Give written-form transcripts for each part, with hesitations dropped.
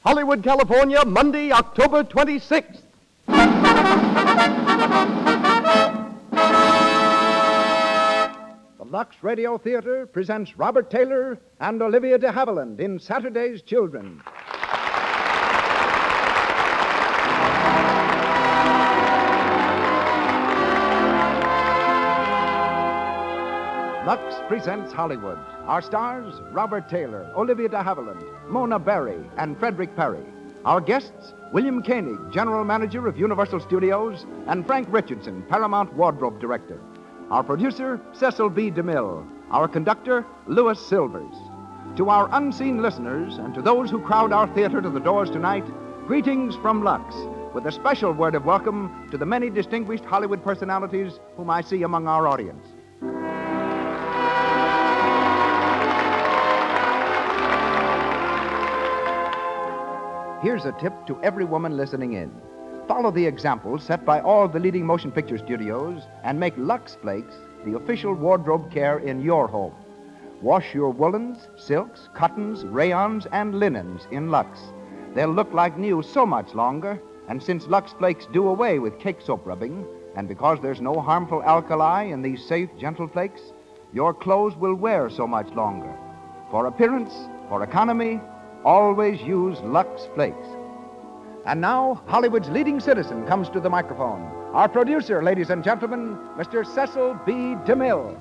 Hollywood, California, Monday, October 26th. The Lux Radio Theater presents Robert Taylor and Olivia de Havilland in Saturday's Children. Lux presents Hollywood. Our stars, Robert Taylor, Olivia de Havilland, Mona Berry, and Frederick Perry. Our guests, William Koenig, General Manager of Universal Studios, and Frank Richardson, Paramount Wardrobe Director. Our producer, Cecil B. DeMille. Our conductor, Louis Silvers. To our unseen listeners and to those who crowd our theater to the doors tonight, greetings from Lux, with a special word of welcome to the many distinguished Hollywood personalities whom I see among our audience. Here's a tip to every woman listening in. Follow the examples set by all the leading motion picture studios and make Lux Flakes the official wardrobe care in your home. Wash your woolens, silks, cottons, rayons, and linens in Lux. They'll look like new so much longer, and since Lux Flakes do away with cake soap rubbing, and because there's no harmful alkali in these safe, gentle flakes, your clothes will wear so much longer. For appearance, for economy, always use Lux Flakes. And now, Hollywood's leading citizen comes to the microphone. Our producer, ladies and gentlemen, Mr. Cecil B. DeMille.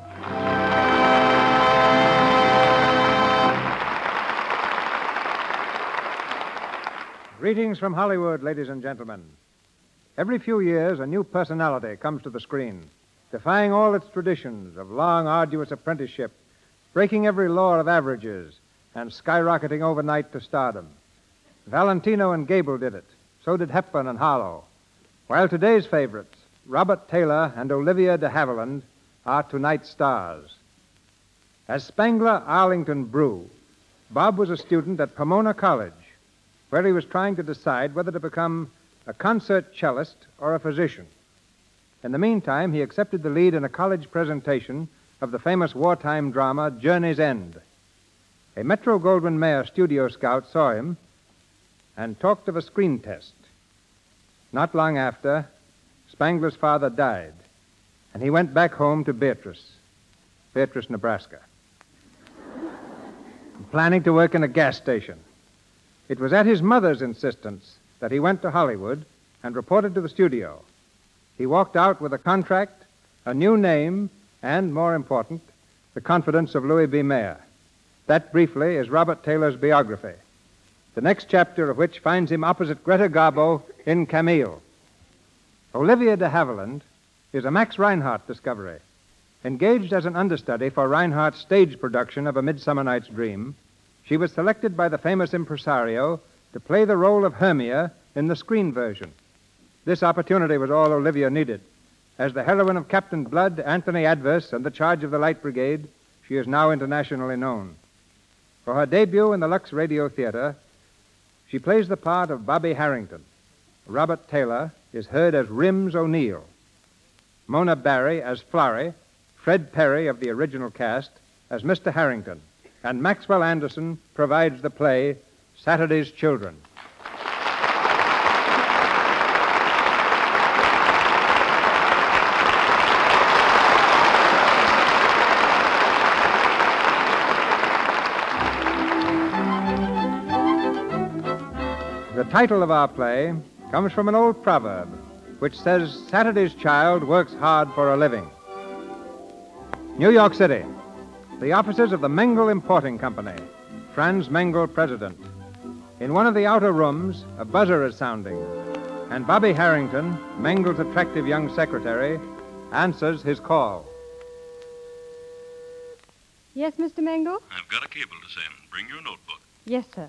Greetings from Hollywood, ladies and gentlemen. Every few years, a new personality comes to the screen, defying all its traditions of long, arduous apprenticeship, breaking every law of averages, and skyrocketing overnight to stardom. Valentino and Gable did it. So did Hepburn and Harlow. While today's favorites, Robert Taylor and Olivia de Havilland, are tonight's stars. As Spangler Arlington Brew, Bob was a student at Pomona College, where he was trying to decide whether to become a concert cellist or a physician. In the meantime, he accepted the lead in a college presentation of the famous wartime drama Journey's End. A Metro-Goldwyn-Mayer studio scout saw him and talked of a screen test. Not long after, Spangler's father died, and he went back home to Beatrice, Nebraska, planning to work in a gas station. It was at his mother's insistence that he went to Hollywood and reported to the studio. He walked out with a contract, a new name, and, more important, the confidence of Louis B. Mayer. That, briefly, is Robert Taylor's biography, the next chapter of which finds him opposite Greta Garbo in Camille. Olivia de Havilland is a Max Reinhardt discovery. Engaged as an understudy for Reinhardt's stage production of A Midsummer Night's Dream, she was selected by the famous impresario to play the role of Hermia in the screen version. This opportunity was all Olivia needed. As the heroine of Captain Blood, Anthony Adverse, and The Charge of the Light Brigade, she is now internationally known. For her debut in the Lux Radio Theater, she plays the part of Bobby Harrington. Robert Taylor is heard as Rims O'Neill. Mona Berry as Florrie, Fred Perry of the original cast as Mr. Harrington, and Maxwell Anderson provides the play Saturday's Children. The title of our play comes from an old proverb which says Saturday's child works hard for a living. New York City, the offices of the Mengel Importing Company, Franz Mengel, president. In one of the outer rooms, a buzzer is sounding, and Bobby Harrington, Mengel's attractive young secretary, answers his call. Yes, Mr. Mengel? I've got a cable to send. Bring your notebook. Yes, sir.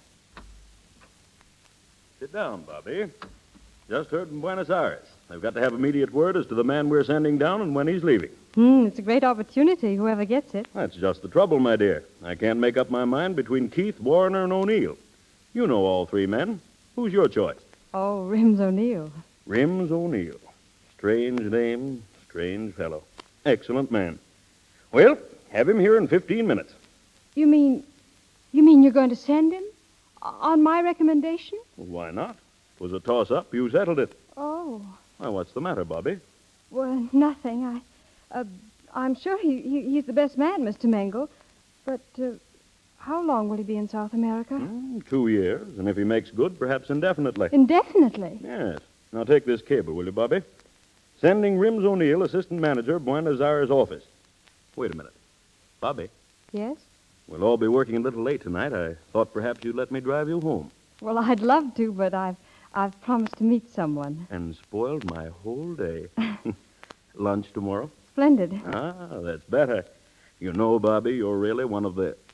Sit down, Bobby. Just heard from Buenos Aires. They've got to have immediate word as to the man we're sending down and when he's leaving. It's a great opportunity, whoever gets it. That's just the trouble, my dear. I can't make up my mind between Keith, Warner, and O'Neill. You know all three men. Who's your choice? Oh, Rims O'Neill. Rims O'Neill. Strange name, strange fellow. Excellent man. Well, have him here in 15 minutes. You mean you're going to send him? On my recommendation? Well, why not? It was a toss-up. You settled it. Oh, Well, what's the matter, Bobby? well, nothing. I'm sure he's the best man, Mr. Mangle. But how long will he be in South America? 2 years, and if he makes good, perhaps indefinitely. Indefinitely. Yes. Now take this cable, will you, Bobby? Sending Rims O'Neill, assistant manager, Buenos Aires office. Wait a minute. Bobby, Yes? we'll all be working a little late tonight. I thought perhaps you'd let me drive you home. Well, I'd love to, but I've promised to meet someone. And spoiled my whole day. Lunch tomorrow? Splendid. Ah, that's better. You know, Bobby, you're really one of the...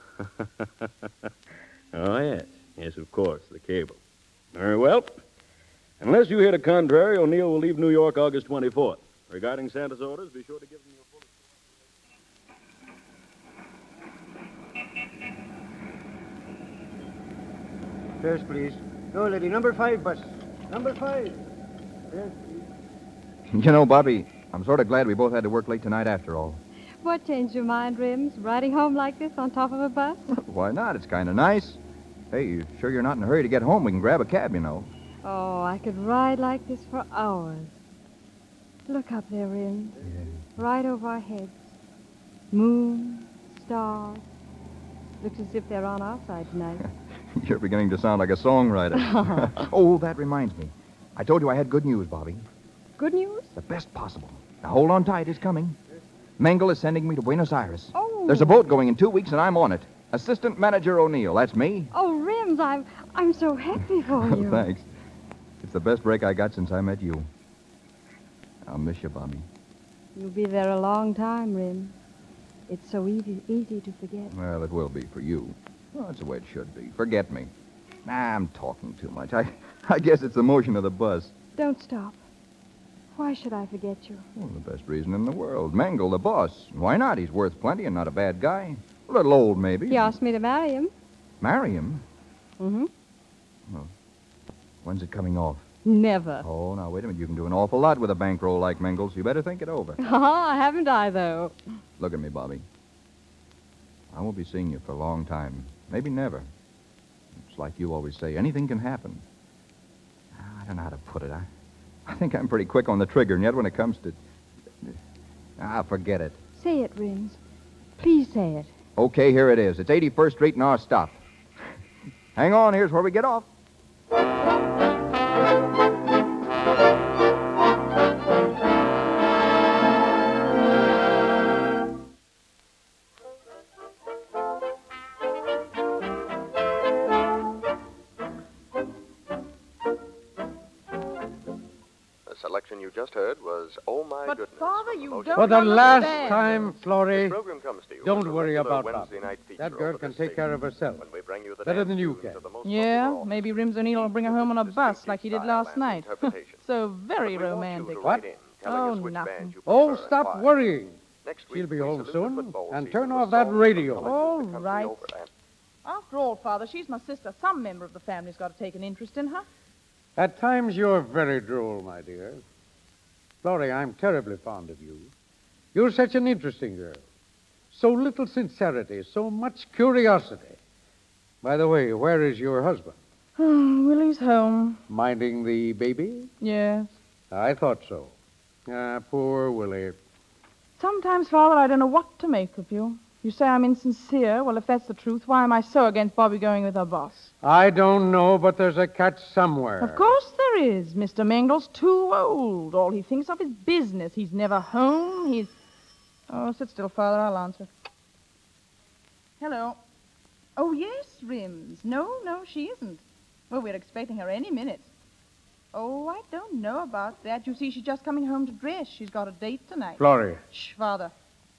Oh, yes. Yes, of course, the cable. Very well. Unless you hear the contrary, O'Neill will leave New York August 24th. Regarding Santa's orders, be sure to give them your full... First, please. No, lady. Number 5, bus. Number 5. Yes, please. You know, Bobby, I'm sort of glad we both had to work late tonight after all. What changed your mind, Rims? Riding home like this on top of a bus? Why not? It's kind of nice. Hey, you sure you're not in a hurry to get home? We can grab a cab, you know. Oh, I could ride like this for hours. Look up there, Rims. Yeah. Right over our heads. Moon, stars. Looks as if they're on our side tonight. You're beginning to sound like a songwriter. Oh, that reminds me. I told you I had good news, Bobby. Good news? The best possible. Now, hold on tight. It's coming. Mangle is sending me to Buenos Aires. Oh. There's a boat going in 2 weeks, and I'm on it. Assistant Manager O'Neill. That's me. Oh, Rims, I'm so happy for you. Thanks. It's the best break I got since I met you. I'll miss you, Bobby. You'll be there a long time, Rims. It's so easy to forget. Well, it will be for you. Well, that's the way it should be. Forget me. Nah, I'm talking too much. I guess it's the motion of the bus. Don't stop. Why should I forget you? Well, the best reason in the world. Mangle, the boss. Why not? He's worth plenty and not a bad guy. A little old, maybe. He asked me to marry him. Marry him? Mm-hmm. When's it coming off? Never. Oh, now, wait a minute. You can do an awful lot with a bankroll like Mangle's. You better think it over. Haven't I, though? Look at me, Bobby. I won't be seeing you for a long time. Maybe never. It's like you always say, anything can happen. I don't know how to put it. I think I'm pretty quick on the trigger, and yet when it comes to... forget it. Say it, Rims. Please say it. Okay, here it is. It's 81st Street and our stop. Hang on, here's where we get off. Selection you just heard was Oh My But, Goodness. Father, from you Motion don't For the last understand. time, This Florrie, program comes to you don't as a worry regular about Wednesday Bobby. night feature That girl over can this take care of station herself. when we bring you the Better dance than you tunes can. of the most Yeah, popular maybe Rims O'Neill will bring her home on a bus like he did last and night. interpretation. So But very we want you romantic. to What? write in, telling Oh, us which nothing. band you Oh, prefer and stop why. worrying. Next week, She'll be we home salute the soon, football and season turn with off that songs from radio. colleges All of the country right. over. And After all, Father, she's my sister. Some member of the family's got to take an interest in her. At times you're very droll, my dear. Florrie, I'm terribly fond of you. You're such an interesting girl. So little sincerity, so much curiosity. By the way, where is your husband? Willie's home. Minding the baby? Yes. I thought so. Poor Willie. Sometimes, Father, I don't know what to make of you. You say I'm insincere. Well, if that's the truth, why am I so against Bobby going with her boss? I don't know, but there's a catch somewhere. Of course there is. Mr. Mangle's too old. All he thinks of is business. He's never home. He's... Oh, sit still, Father. I'll answer. Hello. Oh, yes, Rims. No, she isn't. Well, we're expecting her any minute. Oh, I don't know about that. You see, she's just coming home to dress. She's got a date tonight. Florrie. Shh, Father.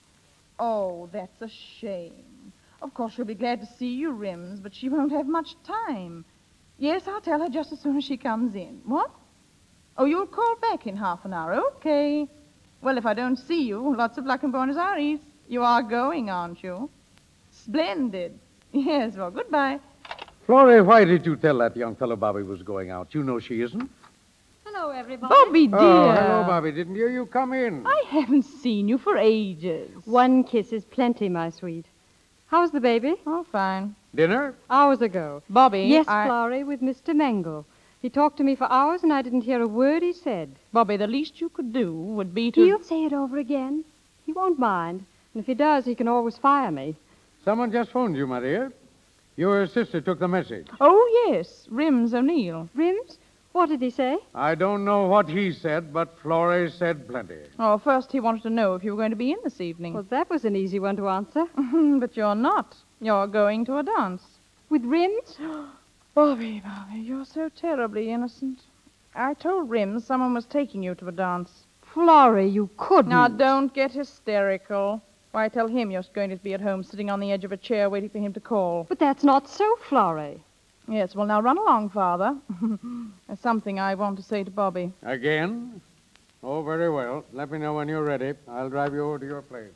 Oh, that's a shame. Of course, she'll be glad to see you, Rims, but she won't have much time. Yes, I'll tell her just as soon as she comes in. What? Oh, you'll call back in half an hour. Okay. Well, if I don't see you, lots of luck in Buenos Aires. You are going, aren't you? Splendid. Yes, well, goodbye. Florrie, why did you tell that young fellow Bobby was going out? You know she isn't. Hello, everybody. Bobby, dear. Oh, hello, Bobby. Didn't hear you come in. I haven't seen you for ages. One kiss is plenty, my sweet. How's the baby? Oh, fine. Dinner? Hours ago. Bobby, Yes, Florrie, with Mr. Mangle. He talked to me for hours, and I didn't hear a word he said. Bobby, the least you could do would be to... He'll say it over again. He won't mind. And if he does, he can always fire me. Someone just phoned you, my dear. Your sister took the message. Oh, yes, Rims O'Neill. Rims? What did he say? I don't know what he said, but Florrie said plenty. Oh, first he wanted to know if you were going to be in this evening. Well, that was an easy one to answer. But you're not. You're going to a dance. With Rims? Bobby, you're so terribly innocent. I told Rims someone was taking you to a dance. Florrie, you couldn't. Now, don't get hysterical. Why, tell him you're going to be at home sitting on the edge of a chair waiting for him to call. But that's not so, Florrie. Yes, well, now run along, Father. There's something I want to say to Bobby. Again? Oh, very well. Let me know when you're ready. I'll drive you over to your place.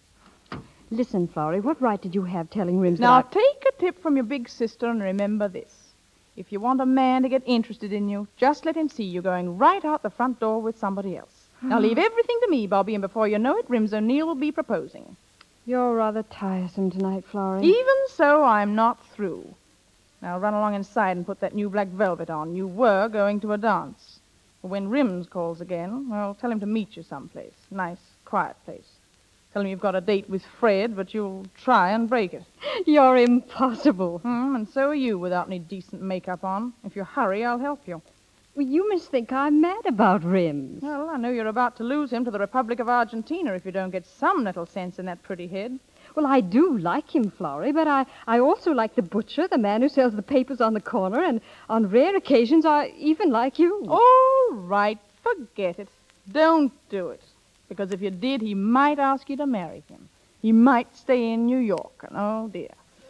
Listen, Florrie, what right did you have telling Rims Now, that take a tip from your big sister and remember this. If you want a man to get interested in you, just let him see you going right out the front door with somebody else. Now, leave everything to me, Bobby, and before you know it, Rims O'Neill will be proposing. You're rather tiresome tonight, Florrie. Even so, I'm not through. Now, run along inside and put that new black velvet on. You were going to a dance. When Rims calls again, well, tell him to meet you someplace. Nice, quiet place. Tell him you've got a date with Fred, but you'll try and break it. You're impossible. And so are you without any decent makeup on. If you hurry, I'll help you. Well, you must think I'm mad about Rims. Well, I know you're about to lose him to the Republic of Argentina if you don't get some little sense in that pretty head. Well, I do like him, Florrie, but I also like the butcher, the man who sells the papers on the corner, and on rare occasions I even like you. All right, forget it. Don't do it. Because if you did, he might ask you to marry him. He might stay in New York, and oh, dear.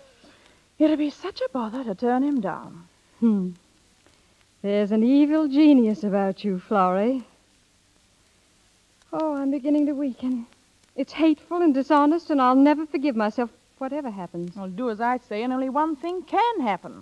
It'd be such a bother to turn him down. There's an evil genius about you, Florrie. Oh, I'm beginning to weaken. It's hateful and dishonest, and I'll never forgive myself whatever happens. Well, do as I say, and only one thing can happen.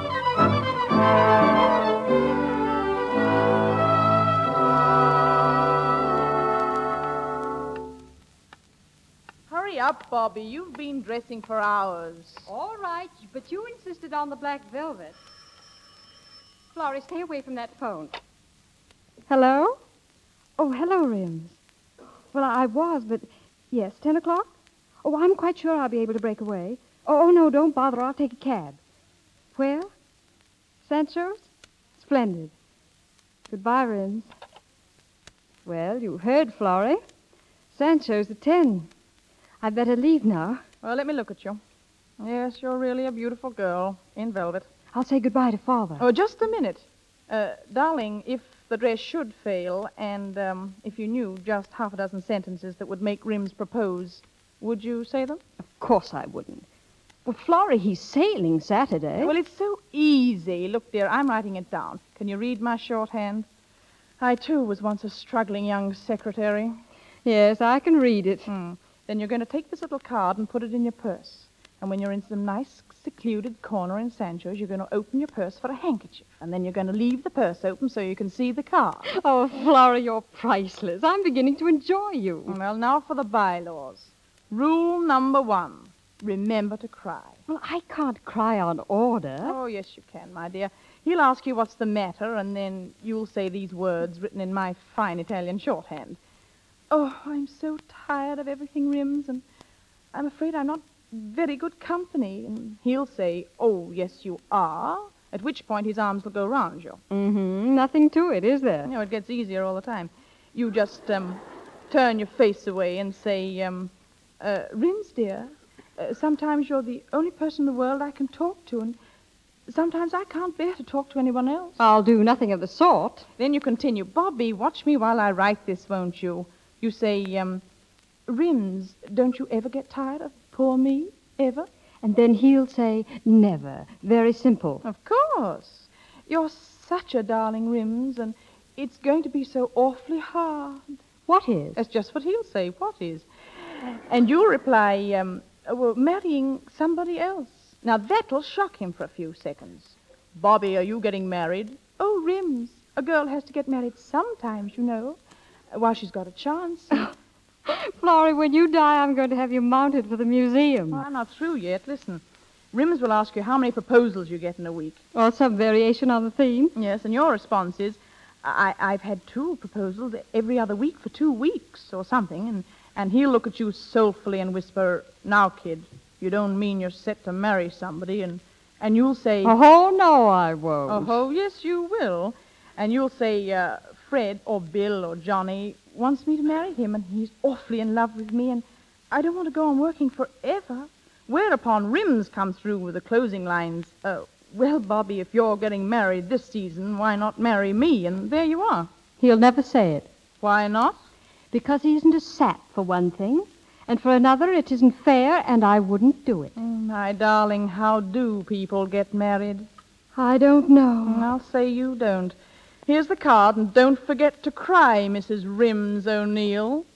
Hurry up, Bobby. You've been dressing for hours. All right, but you insisted on the black velvet. Florrie, stay away from that phone. Hello? Oh, hello, Rims. Well, I was, but... Yes, 10 o'clock? Oh, I'm quite sure I'll be able to break away. Oh, no, don't bother. I'll take a cab. Where? Sancho's? Splendid. Goodbye, Rims. Well, you heard, Florrie. Sancho's at 10. I'd better leave now. Well, let me look at you. Yes, you're really a beautiful girl in velvet. I'll say goodbye to Father. Oh, just a minute. Darling, if the dress should fail, and if you knew just half a dozen sentences that would make Rims propose, would you say them? Of course I wouldn't. Well, Florrie, he's sailing Saturday. Well, it's so easy. Look, dear, I'm writing it down. Can you read my shorthand? I, too, was once a struggling young secretary. Yes, I can read it. Then you're going to take this little card and put it in your purse. And when you're in some nice, secluded corner in Sancho's, you're going to open your purse for a handkerchief. And then you're going to leave the purse open so you can see the card. Oh, Flora, you're priceless. I'm beginning to enjoy you. Well, now for the bylaws. Rule number 1. Remember to cry. Well, I can't cry on order. Oh, yes, you can, my dear. He'll ask you what's the matter, and then you'll say these words written in my fine Italian shorthand. Oh, I'm so tired of everything, Rims, and I'm afraid I'm not very good company. And he'll say, oh, yes, you are, at which point his arms will go round you. Nothing to it, is there? You know, it gets easier all the time. You just turn your face away and say, Rims, dear, sometimes you're the only person in the world I can talk to, and sometimes I can't bear to talk to anyone else. I'll do nothing of the sort. Then you continue, Bobby, watch me while I write this, won't you? You say, Rims, don't you ever get tired of poor me, ever? And then he'll say, never. Very simple. Of course. You're such a darling, Rims, and it's going to be so awfully hard. What is? That's just what he'll say. What is? And you'll reply, well, marrying somebody else. Now, that'll shock him for a few seconds. Bobby, are you getting married? Oh, Rims, a girl has to get married sometimes, you know, while she's got a chance. Florrie, when you die, I'm going to have you mounted for the museum. Well, I'm not through yet. Listen, Rims will ask you how many proposals you get in a week. Or some variation on the theme. Yes, and your response is, I've had 2 proposals every other week for 2 weeks or something, and he'll look at you soulfully and whisper, now, kid, you don't mean you're set to marry somebody, and you'll say... Oh, no, I won't. Oh, yes, you will. And you'll say, Fred or Bill or Johnny wants me to marry him, and he's awfully in love with me, and I don't want to go on working forever. Whereupon Rims comes through with the closing lines, well, Bobby, if you're getting married this season, why not marry me? And there you are. He'll never say it. Why not? Because he isn't a sap, for one thing. And for another, it isn't fair, and I wouldn't do it. My darling, how do people get married? I don't know. I'll say you don't. Here's the card, and don't forget to cry, Mrs. Rims O'Neill.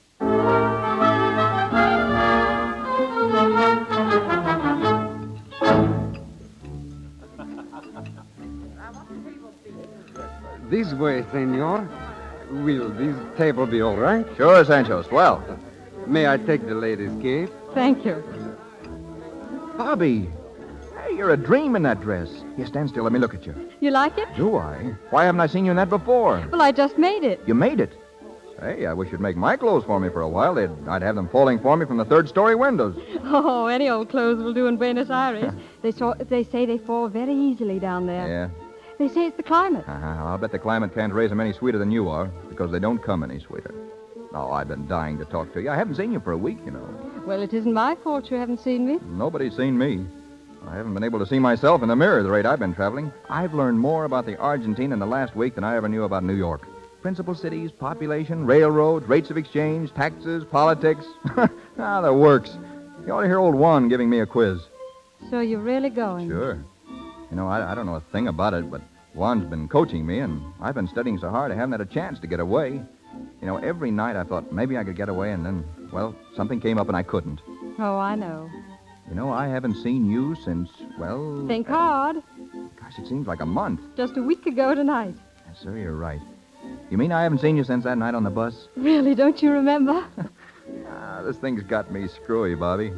This way, senor. Will this table be all right? Sure, Sancho. Swell. May I take the lady's cape? Thank you. Bobby. Hey, you're a dream in that dress. Here, stand still. Let me look at you. You like it? Do I? Why haven't I seen you in that before? Well, I just made it. You made it? Hey, I wish you'd make my clothes for me for a while. I'd have them falling for me from the third-story windows. Oh, any old clothes will do in Buenos Aires. They say they fall very easily down there. Yeah. They say it's the climate. I'll bet the climate can't raise them any sweeter than you are, because they don't come any sweeter. Oh, I've been dying to talk to you. I haven't seen you for a week, you know. Well, it isn't my fault you haven't seen me. Nobody's seen me. I haven't been able to see myself in the mirror the rate I've been traveling. I've learned more about the Argentine in the last week than I ever knew about New York. Principal cities, population, railroads, rates of exchange, taxes, politics. The works. You ought to hear old Juan giving me a quiz. So you're really going? Sure. You know, I don't know a thing about it, but Juan's been coaching me, and I've been studying so hard I haven't had a chance to get away. You know, every night I thought maybe I could get away, and then, well, something came up and I couldn't. Oh, I know. You know, I haven't seen you since, well... Think hard. Gosh, it seems like a month. Just a week ago tonight. Yes, sir, you're right. You mean I haven't seen you since that night on the bus? Really, don't you remember? This thing's got me screwy, Bobby.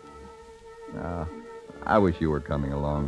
I wish you were coming along.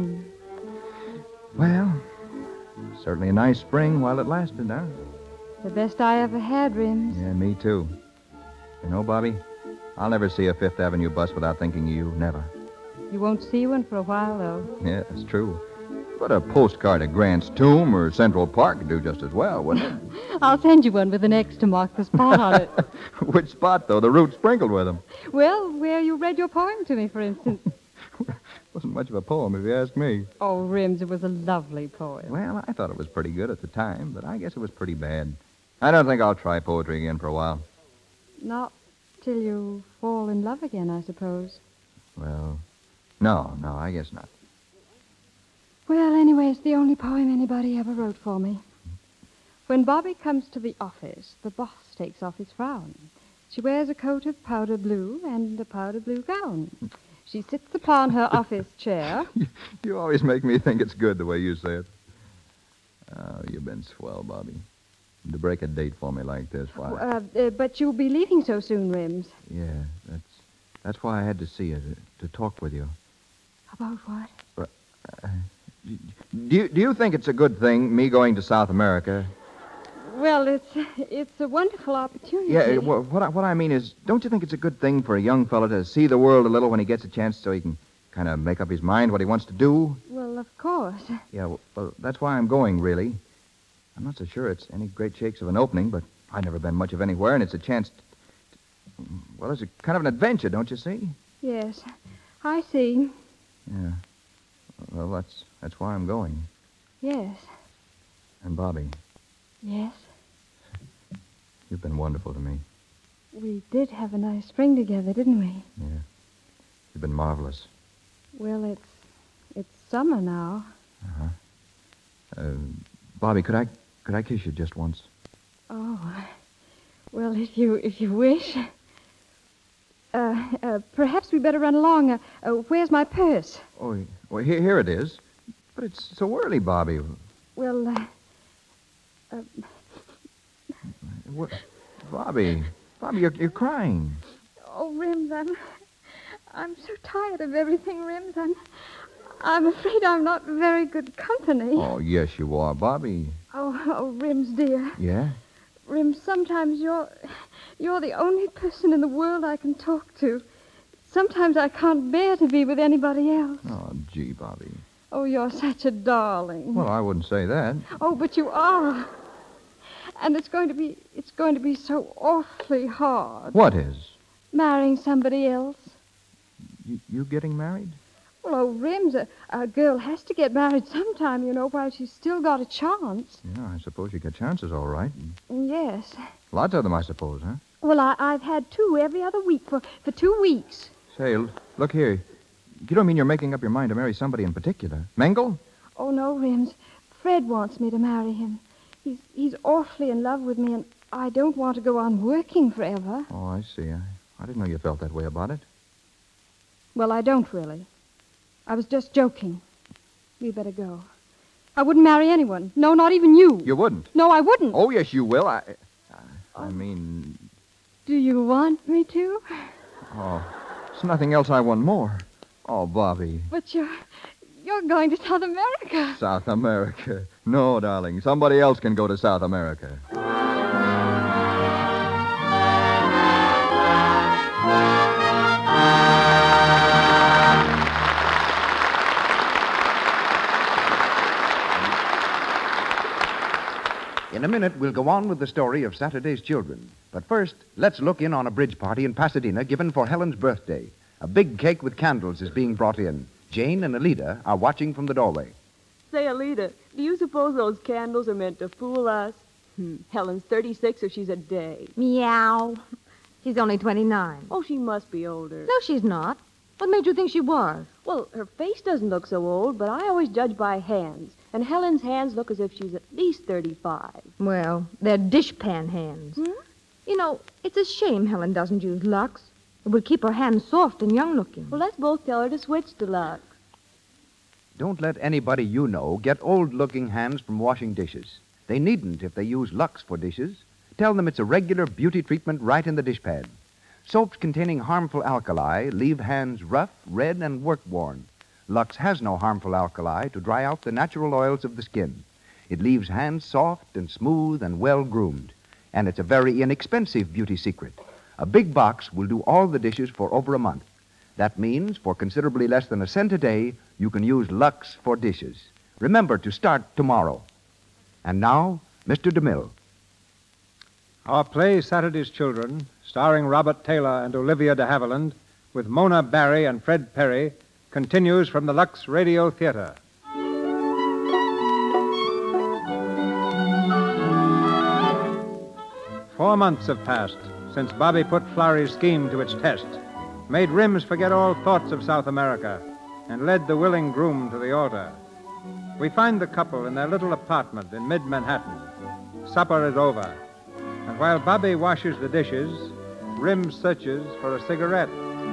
Well, certainly a nice spring while it lasted, huh? The best I ever had, Rims. Yeah, me too. You know, Bobby, I'll never see a Fifth Avenue bus without thinking of you. Never. You won't see one for a while, though. Yeah, it's true. But a postcard of Grant's Tomb or Central Park would do just as well, wouldn't it? I'll send you one with an X to mark the spot on it. Which spot, though? The route sprinkled with them. Well, where you read your poem to me, for instance. Wasn't much of a poem, if you ask me. Oh, Rims, it was a lovely poem. Well, I thought it was pretty good at the time, but I guess it was pretty bad. I don't think I'll try poetry again for a while. Not till you fall in love again, I suppose. Well, no, I guess not. Well, anyway, it's the only poem anybody ever wrote for me. When Bobby comes to the office, the boss takes off his frown. She wears a coat of powder blue and a powder blue gown. She sits upon her office chair. You always make me think it's good the way you say it. Oh, you've been swell, Bobby. To break a date for me like this, why? But you'll be leaving so soon, Rims. Yeah, that's why I had to see you, to talk with you. About what? Do you think it's a good thing, me going to South America? Well, it's a wonderful opportunity. Yeah, what I mean is, don't you think it's a good thing for a young fellow to see the world a little when he gets a chance so he can kind of make up his mind what he wants to do? Well, of course. Yeah, well, that's why I'm going, really. I'm not so sure it's any great shakes of an opening, but I've never been much of anywhere, and it's a chance well, it's a kind of an adventure, don't you see? Yes, I see. Yeah. Well, that's why I'm going. Yes. And Bobby, Yes. you've been wonderful to me. We did have a nice spring together, didn't we? Yeah. You've been marvelous. Well, it's summer now. Bobby, could I kiss you just once? Oh. Well, if you wish. Perhaps we better run along. Where's my purse? Oh, well, here it is. But it's so early, Bobby. Well, What? Bobby. Bobby, you're crying. Oh, Rims, I'm so tired of everything, Rims. I'm afraid I'm not very good company. Oh, yes, you are, Bobby. Oh, Rims, dear. Yeah? Rims, sometimes you're the only person in the world I can talk to. Sometimes I can't bear to be with anybody else. Oh, gee, Bobby. Oh, you're such a darling. Well, I wouldn't say that. Oh, but you are. And it's going to be so awfully hard. What is? Marrying somebody else. You getting married? Well, oh, Rims, a girl has to get married sometime, while she's still got a chance. Yeah, I suppose you get chances, all right. Yes. Lots of them, I suppose, huh? Well, I've had 2 every other week for 2 weeks. Say, look here. You don't mean you're making up your mind to marry somebody in particular? Mengel? Oh, no, Rims. Fred wants me to marry him. He's awfully in love with me, and I don't want to go on working forever. Oh, I see. I didn't know you felt that way about it. Well, I don't really. I was just joking. We better go. I wouldn't marry anyone. No, not even you. You wouldn't? No, I wouldn't. Oh, yes, you will. I mean... Do you want me to? Oh, there's nothing else I want more. Oh, Bobby. But you're going to South America. South America. No, darling. Somebody else can go to South America. In a minute, we'll go on with the story of Saturday's Children. But first, let's look in on a bridge party in Pasadena given for Helen's birthday. A big cake with candles is being brought in. Jane and Alida are watching from the doorway. Say, Alida, do you suppose those candles are meant to fool us? Helen's 36 or she's a day. Meow. She's only 29. Oh, she must be older. No, she's not. What made you think she was? Well, her face doesn't look so old, but I always judge by hands. And Helen's hands look as if she's at least 35. Well, they're dishpan hands. You know, it's a shame Helen doesn't use Lux. It would keep her hands soft and young-looking. Well, let's both tell her to switch to Lux. Don't let anybody you know get old-looking hands from washing dishes. They needn't if they use Lux for dishes. Tell them it's a regular beauty treatment right in the dishpan. Soaps containing harmful alkali leave hands rough, red, and work-worn. Lux has no harmful alkali to dry out the natural oils of the skin. It leaves hands soft and smooth and well-groomed. And it's a very inexpensive beauty secret. A big box will do all the dishes for over a month. That means for considerably less than a cent a day, you can use Lux for dishes. Remember to start tomorrow. And now, Mr. DeMille. Our play, Saturday's Children, starring Robert Taylor and Olivia de Havilland, with Mona Barry and Fred Perry, continues from the Lux Radio Theater. Four months have passed since Bobby put Florrie's scheme to its test, made Rims forget all thoughts of South America, and led the willing groom to the altar. We find the couple in their little apartment in mid-Manhattan. Supper is over, and while Bobby washes the dishes, Rims searches for a cigarette.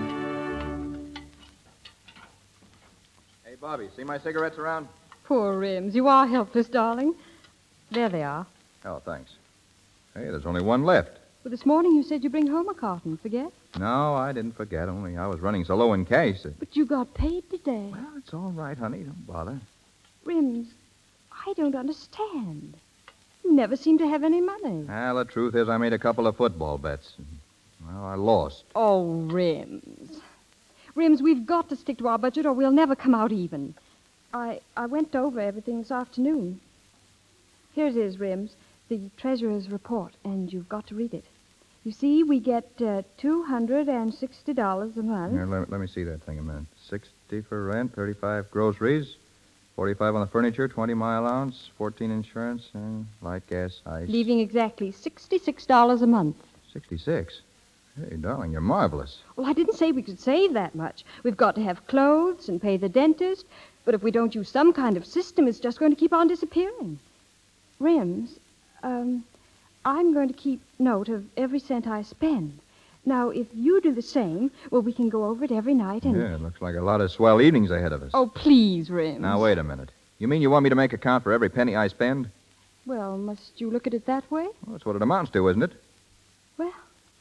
Hey, Bobby, see my cigarettes around? Poor Rims. You are helpless, darling. There they are. Oh, thanks. Hey, there's only one left. Well, this morning you said you'd bring home a carton. Forget? No, I didn't forget, only I was running so low in cash that... But you got paid today. Well, it's all right, honey. Don't bother. Rims, I don't understand. You never seem to have any money. Well, the truth is I made a couple of football bets. Well, I lost. Oh, Rims. Rims, we've got to stick to our budget or we'll never come out even. I went over everything this afternoon. Here it is, Rims, the treasurer's report, and you've got to read it. You see, we get $260 a month. Here, let me see that thing a minute. 60 for rent, 35 groceries, 45 on the furniture, 20 my allowance, 14 insurance, and light, gas, ice. Leaving exactly $66 a month. 66? Hey, darling, you're marvelous. Well, I didn't say we could save that much. We've got to have clothes and pay the dentist. But if we don't use some kind of system, it's just going to keep on disappearing. Rims, I'm going to keep note of every cent I spend. Now, if you do the same, well, we can go over it every night and... Yeah, it looks like a lot of swell evenings ahead of us. Oh, please, Rims. Now, wait a minute. You mean you want me to make a count for every penny I spend? Well, must you look at it that way? Well, that's what it amounts to, isn't it? Well,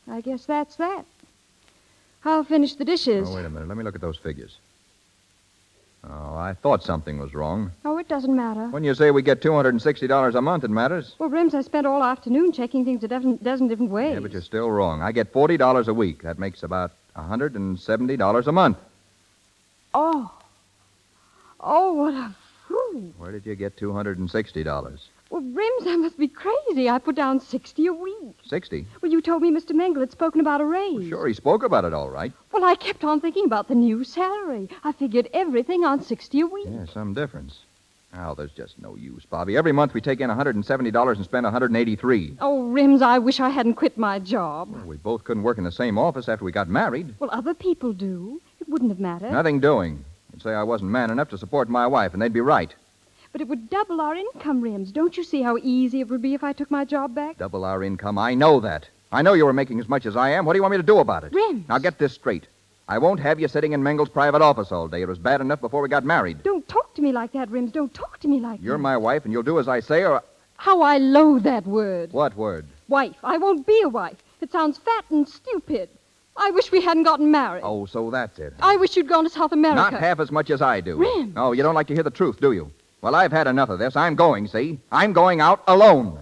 I guess that's that. I'll finish the dishes. Oh, wait a minute. Let me look at those figures. Oh, I thought something was wrong. Oh, it doesn't matter. When you say we get $260 a month, it matters. Well, Rims, I spent all afternoon checking things a dozen different ways. Yeah, but you're still wrong. I get $40 a week. That makes about $170 a month. Oh. Oh, what a fool. Where did you get $260? Well, Rims, I must be crazy. I put down 60 a week. 60? Well, you told me Mr. Mengel had spoken about a raise. Sure, he spoke about it all right. Well, I kept on thinking about the new salary. I figured everything on 60 a week. Yeah, some difference. Oh, there's just no use, Bobby. Every month we take in $170 and spend $183. Oh, Rims, I wish I hadn't quit my job. Well, we both couldn't work in the same office after we got married. Well, other people do. It wouldn't have mattered. Nothing doing. I'd say I wasn't man enough to support my wife, and they'd be right. But it would double our income, Rims. Don't you see how easy it would be if I took my job back? Double our income. I know that. I know you were making as much as I am. What do you want me to do about it? Rims. Now, get this straight. I won't have you sitting in Mengel's private office all day. It was bad enough before we got married. Don't talk to me like that, Rims. Don't talk to me like that. You're my wife, and you'll do as I say, or... How I loathe that word. What word? Wife. I won't be a wife. It sounds fat and stupid. I wish we hadn't gotten married. Oh, so that's it. I wish you'd gone to South America. Not half as much as I do. Rims. Oh, you don't like to hear the truth, do you? Well, I've had enough of this. I'm going, see? I'm going out alone.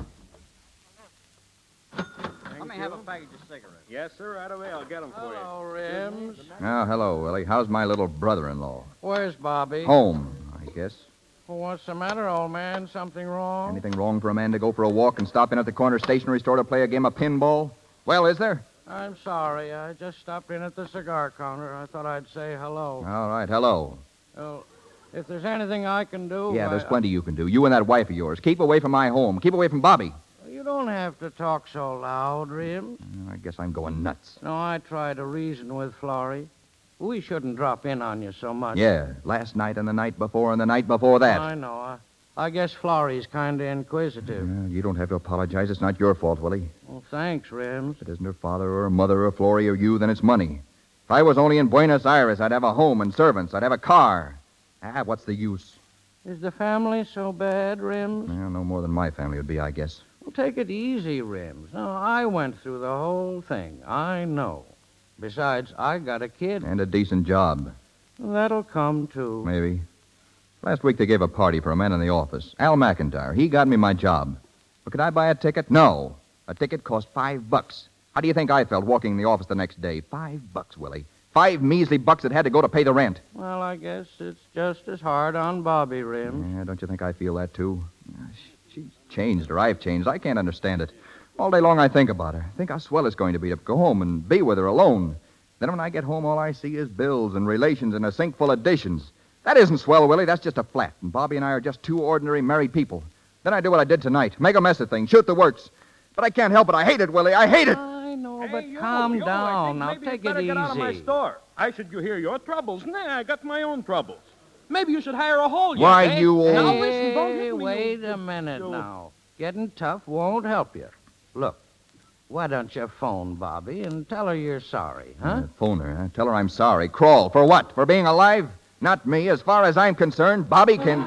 Let me have a package of cigarettes. Yes, sir. Right away. I'll get them for you. Hello, Rims. Oh, hello, Willie. How's my little brother-in-law? Where's Bobby? Home, I guess. Well, what's the matter, old man? Something wrong? Anything wrong for a man to go for a walk and stop in at the corner stationery store to play a game of pinball? Well, is there? I'm sorry. I just stopped in at the cigar counter. I thought I'd say hello. All right, hello. Well, if there's anything I can do... Yeah, there's plenty you can do. You and that wife of yours. Keep away from my home. Keep away from Bobby. You don't have to talk so loud, Rims. I guess I'm going nuts. No, I try to reason with Florrie. We shouldn't drop in on you so much. Yeah, last night and the night before and the night before that. I know. I guess Florrie's kind of inquisitive. You don't have to apologize. It's not your fault, Willie. Well, thanks, Rims. If it isn't her father or her mother or Florrie or you, then it's money. If I was only in Buenos Aires, I'd have a home and servants. I'd have a car. What's the use? Is the family so bad, Rims? Well, no more than my family would be, I guess. Well, take it easy, Rims. No, I went through the whole thing. I know. Besides, I got a kid. And a decent job. That'll come, too. Maybe. Last week they gave a party for a man in the office. Al McIntyre. He got me my job. But could I buy a ticket? No. A ticket cost $5. How do you think I felt walking in the office the next day? $5, Willie. 5 measly bucks that had to go to pay the rent. Well, I guess it's just as hard on Bobby, Rims. Yeah, don't you think I feel that, too? She's changed, or I've changed. I can't understand it. All day long I think about her. Think how swell it's going to be to go home and be with her alone. Then when I get home, all I see is bills and relations and a sink full of dishes. That isn't swell, Willie. That's just a flat. And Bobby and I are just two ordinary married people. Then I do what I did tonight. Make a mess of things. Shoot the works. But I can't help it. I hate it, Willie. I hate it. I know, but calm down. Now, take it easy. Get out of my store. I should you hear your troubles. Nah, I got my own troubles. Maybe you should hire a haulier. Why, you old... Now, listen, don't hit Hey, me, wait a minute now. Getting tough won't help you. Look, why don't you phone Bobby and tell her you're sorry, huh? Phone her, huh? Tell her I'm sorry. Crawl. For what? For being alive? Not me. As far as I'm concerned, Bobby can...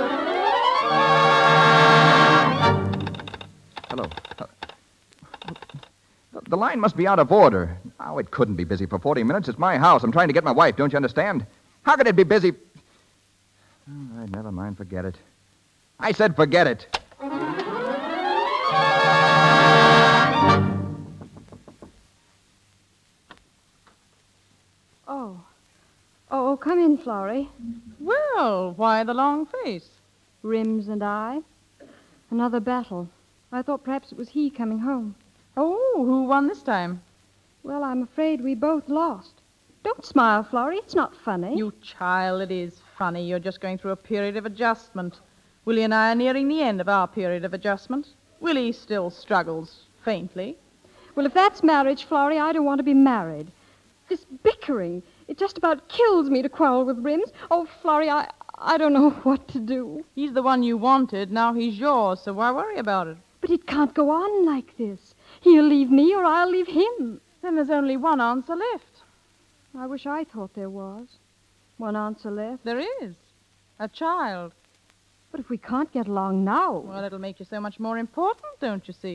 Hello. The line must be out of order. Oh, it couldn't be busy for 40 minutes. It's my house. I'm trying to get my wife. Don't you understand? How could it be busy? All right, never mind. Forget it. I said forget it. Oh, come in, Florrie. Well, why the long face? Rims and I. Another battle. I thought perhaps it was he coming home. Oh, who won this time? Well, I'm afraid we both lost. Don't smile, Florrie. It's not funny. You child, it is funny. You're just going through a period of adjustment. Willie and I are nearing the end of our period of adjustment. Willie still struggles faintly. Well, if that's marriage, Florrie, I don't want to be married. This bickering, it just about kills me to quarrel with Rims. Oh, Florrie, I don't know what to do. He's the one you wanted. Now he's yours, so why worry about it? But it can't go on like this. He'll leave me or I'll leave him. Then there's only one answer left. I wish I thought there was. One answer left. There is. A child. But if we can't get along now... Well, it'll make you so much more important, don't you see?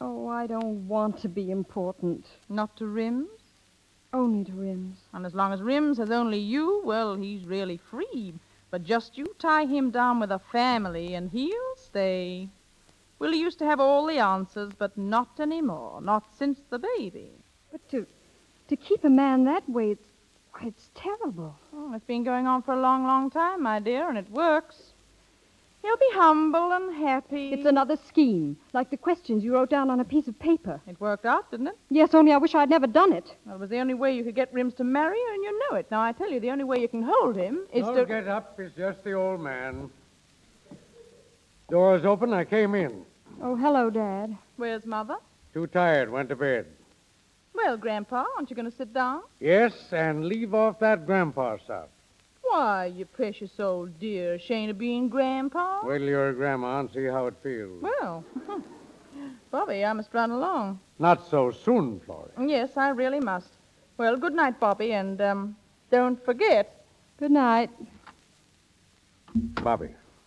Oh, I don't want to be important. Not to Rims? Only to Rims. And as long as Rims has only you, well, he's really free. But just you tie him down with a family and he'll stay. Willie used to have all the answers, but not anymore. Not since the baby. But to keep a man that way, it's terrible. Oh, it's been going on for a long, long time, my dear, and it works. He'll be humble and happy. It's another scheme, like the questions you wrote down on a piece of paper. It worked out, didn't it? Yes, only I wish I'd never done it. Well, it was the only way you could get Rims to marry you, and you know it. Now, I tell you, the only way you can hold him is Don't to... get up. It's just the old man. Door's open. I came in. Oh, hello, Dad. Where's Mother? Too tired. Went to bed. Well, Grandpa, aren't you going to sit down? Yes, and leave off that grandpa stuff. Why, you precious old dear. Ashamed of being Grandpa? Wait till you're a grandma and see how it feels. Well, Bobby, I must run along. Not so soon, Florrie. Yes, I really must. Well, good night, Bobby, and don't forget. Good night. Bobby.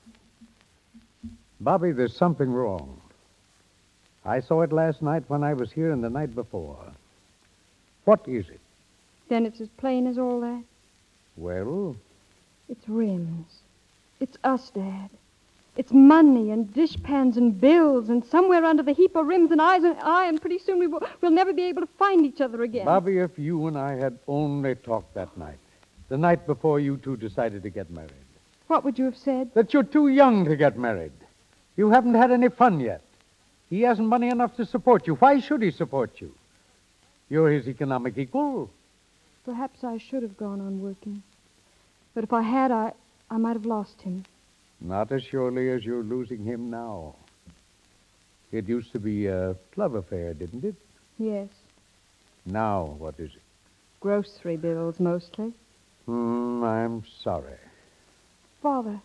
Bobby, there's something wrong. I saw it last night when I was here and the night before. What is it? Then it's as plain as all that. Well? It's Rims. It's us, Dad. It's money and dishpans and bills, and somewhere under the heap are Rims and I, and pretty soon we'll never be able to find each other again. Bobby, if you and I had only talked that night, the night before you two decided to get married. What would you have said? That you're too young to get married. You haven't had any fun yet. He hasn't money enough to support you. Why should he support you? You're his economic equal. Perhaps I should have gone on working. But if I had, I might have lost him. Not as surely as you're losing him now. It used to be a love affair, didn't it? Yes. Now, what is it? Grocery bills, mostly. I'm sorry. Father,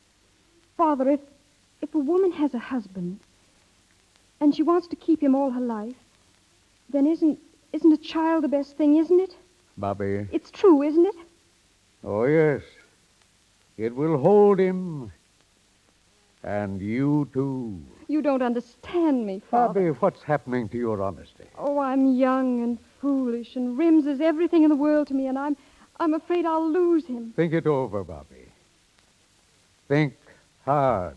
if a woman has a husband and she wants to keep him all her life, then isn't a child the best thing, isn't it? Bobby. It's true, isn't it? Oh, yes. It will hold him. And you, too. You don't understand me, Father. Bobby, what's happening to your honesty? Oh, I'm young and foolish, and Rims is everything in the world to me, and I'm afraid I'll lose him. Think it over, Bobby. Think hard.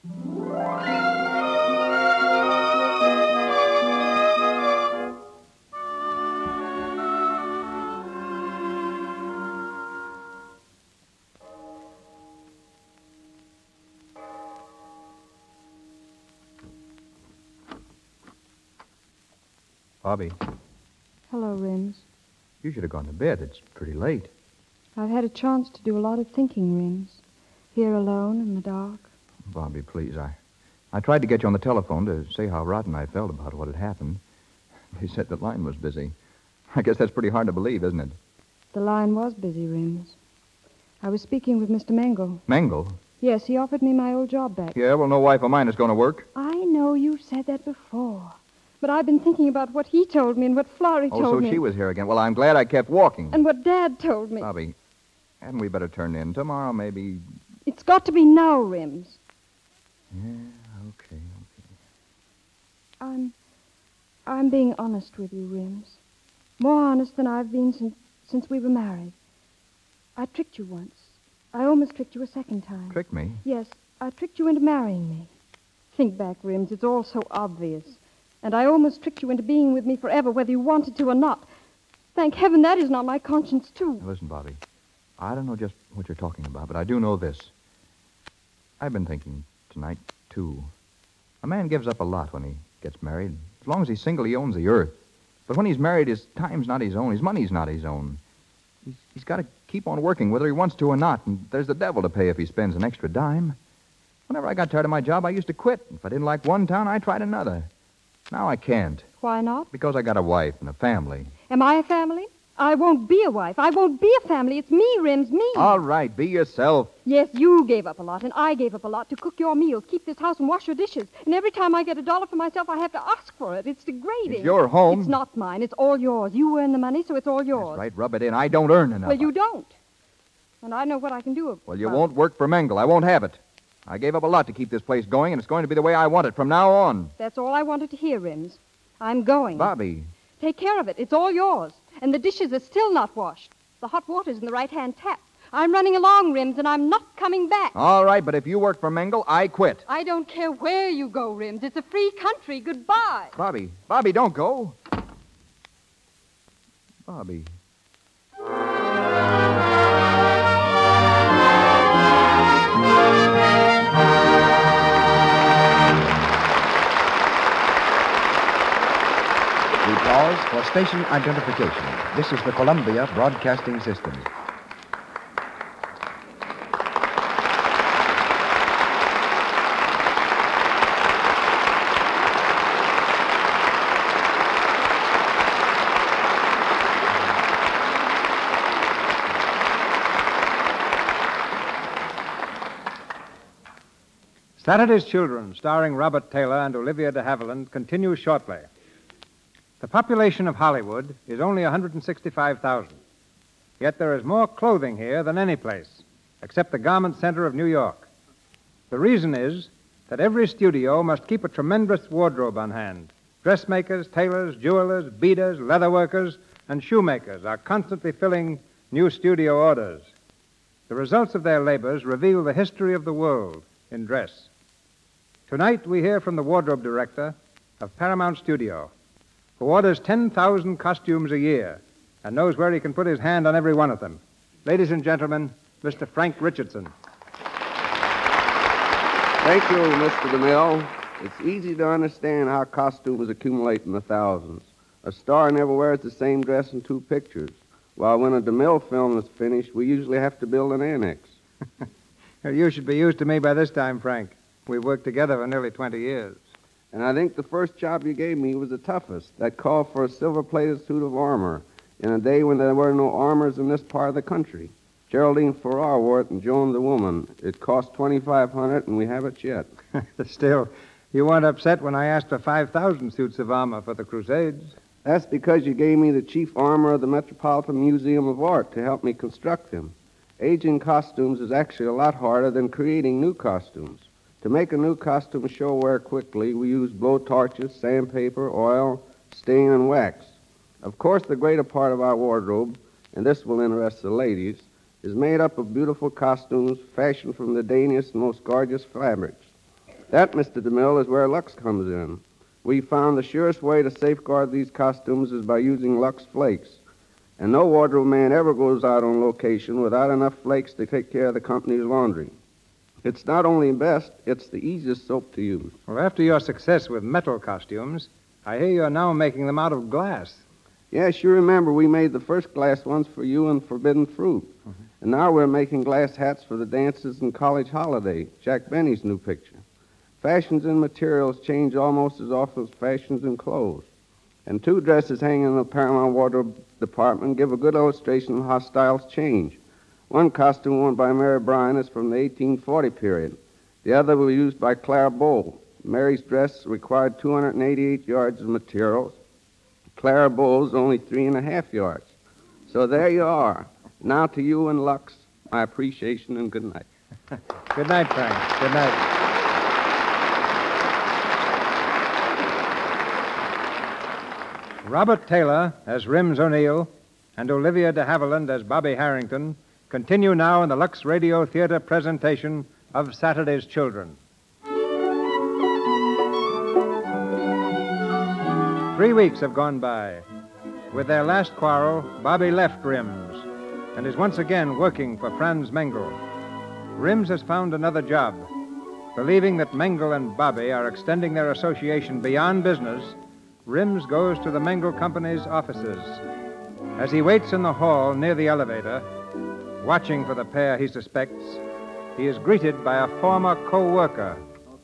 Bobby, Hello, Rims. you should have gone to bed. It's pretty late. I've had a chance to do a lot of thinking, Rims. Here alone in the dark. Bobby, please, I tried to get you on the telephone to say how rotten I felt about what had happened. They said the line was busy. I guess that's pretty hard to believe, isn't it? The line was busy, Rims. I was speaking with Mr. Mengel. Mengel? Yes, he offered me my old job back. Yeah, well, no wife of mine is going to work. I know you've said that before. But I've been thinking about what he told me and what Florrie told me. Oh, so she was here again. Well, I'm glad I kept walking. And what Dad told me. Bobby, hadn't we better turn in tomorrow, maybe? It's got to be now, Rims. Yeah, okay. I'm being honest with you, Rims. More honest than I've been since we were married. I tricked you once. I almost tricked you a second time. Tricked me? Yes, I tricked you into marrying me. Think back, Rims. It's all so obvious. And I almost tricked you into being with me forever, whether you wanted to or not. Thank heaven that isn't on my conscience, too. Now, listen, Bobby. I don't know just what you're talking about, but I do know this. I've been thinking tonight, too. A man gives up a lot when he gets married. As long as he's single, he owns the earth. But when he's married, his time's not his own. His money's not his own. He's got to keep on working, whether he wants to or not. And there's the devil to pay if he spends an extra dime. Whenever I got tired of my job, I used to quit. If I didn't like one town, I tried another. Now I can't. Why not? Because I got a wife and a family. Am I a family? I won't be a wife. I won't be a family. It's me, Rims, me. All right, be yourself. Yes, you gave up a lot, and I gave up a lot to cook your meals, keep this house, and wash your dishes. And every time I get $1 for myself, I have to ask for it. It's degrading. It's your home. It's not mine. It's all yours. You earn the money, so it's all yours. That's right. Rub it in. I don't earn enough. Well, you don't. And I know what I can do about it. Well, you won't work for Mengel. I won't have it. I gave up a lot to keep this place going, and it's going to be the way I want it from now on. That's all I wanted to hear, Rims. I'm going. Bobby. Take care of it. It's all yours. And the dishes are still not washed. The hot water's in the right-hand tap. I'm running along, Rims, and I'm not coming back. All right, but if you work for Mengel, I quit. I don't care where you go, Rims. It's a free country. Goodbye. Bobby, don't go. Bobby. We pause for station identification. This is the Columbia Broadcasting System. Saturday's Children, starring Robert Taylor and Olivia de Havilland, continues shortly. The population of Hollywood is only 165,000. Yet there is more clothing here than any place, except the garment center of New York. The reason is that every studio must keep a tremendous wardrobe on hand. Dressmakers, tailors, jewelers, beaders, leatherworkers, and shoemakers are constantly filling new studio orders. The results of their labors reveal the history of the world in dress. Tonight, we hear from the wardrobe director of Paramount Studio, who orders 10,000 costumes a year and knows where he can put his hand on every one of them. Ladies and gentlemen, Mr. Frank Richardson. Thank you, Mr. DeMille. It's easy to understand how costumes accumulate in the thousands. A star never wears the same dress in two pictures, while when a DeMille film is finished, we usually have to build an annex. You should be used to me by this time, Frank. We've worked together for nearly 20 years. And I think the first job you gave me was the toughest. That called for a silver-plated suit of armor in a day when there were no armors in this part of the country. Geraldine Farrar wore it and Joan the woman. It cost $2,500, and we have it yet. Still, you weren't upset when I asked for 5,000 suits of armor for the Crusades. That's because you gave me the chief armor of the Metropolitan Museum of Art to help me construct them. Aging costumes is actually a lot harder than creating new costumes. To make a new costume show wear quickly, we use blowtorches, sandpaper, oil, stain, and wax. Of course, the greater part of our wardrobe, and this will interest the ladies, is made up of beautiful costumes fashioned from the daintiest and most gorgeous fabrics. That, Mr. DeMille, is where Lux comes in. We found the surest way to safeguard these costumes is by using Lux Flakes. And no wardrobe man ever goes out on location without enough flakes to take care of the company's laundry. It's not only best, it's the easiest soap to use. Well, after your success with metal costumes, I hear you're now making them out of glass. Yes, you remember we made the first glass ones for you and Forbidden Fruit. Mm-hmm. And now we're making glass hats for the dances and college holiday, Jack Benny's new picture. Fashions in materials change almost as often as fashions in clothes. And two dresses hanging in the Paramount Wardrobe Department give a good illustration of how styles change. One costume worn by Mary Bryan is from the 1840 period. The other was used by Clara Bow. Mary's dress required 288 yards of materials. Clara Bow's only 3.5 yards. So there you are. Now to you and Lux, my appreciation and good night. Good night, Frank. Good night. Robert Taylor as Rims O'Neill and Olivia de Havilland as Bobby Harrington continue now in the Lux Radio Theater presentation of Saturday's Children. 3 weeks have gone by. With their last quarrel, Bobby left Rims and is once again working for Franz Mengel. Rims has found another job. Believing that Mengel and Bobby are extending their association beyond business, Rims goes to the Mengel Company's offices. As he waits in the hall near the elevator, watching for the pair he suspects, he is greeted by a former co-worker.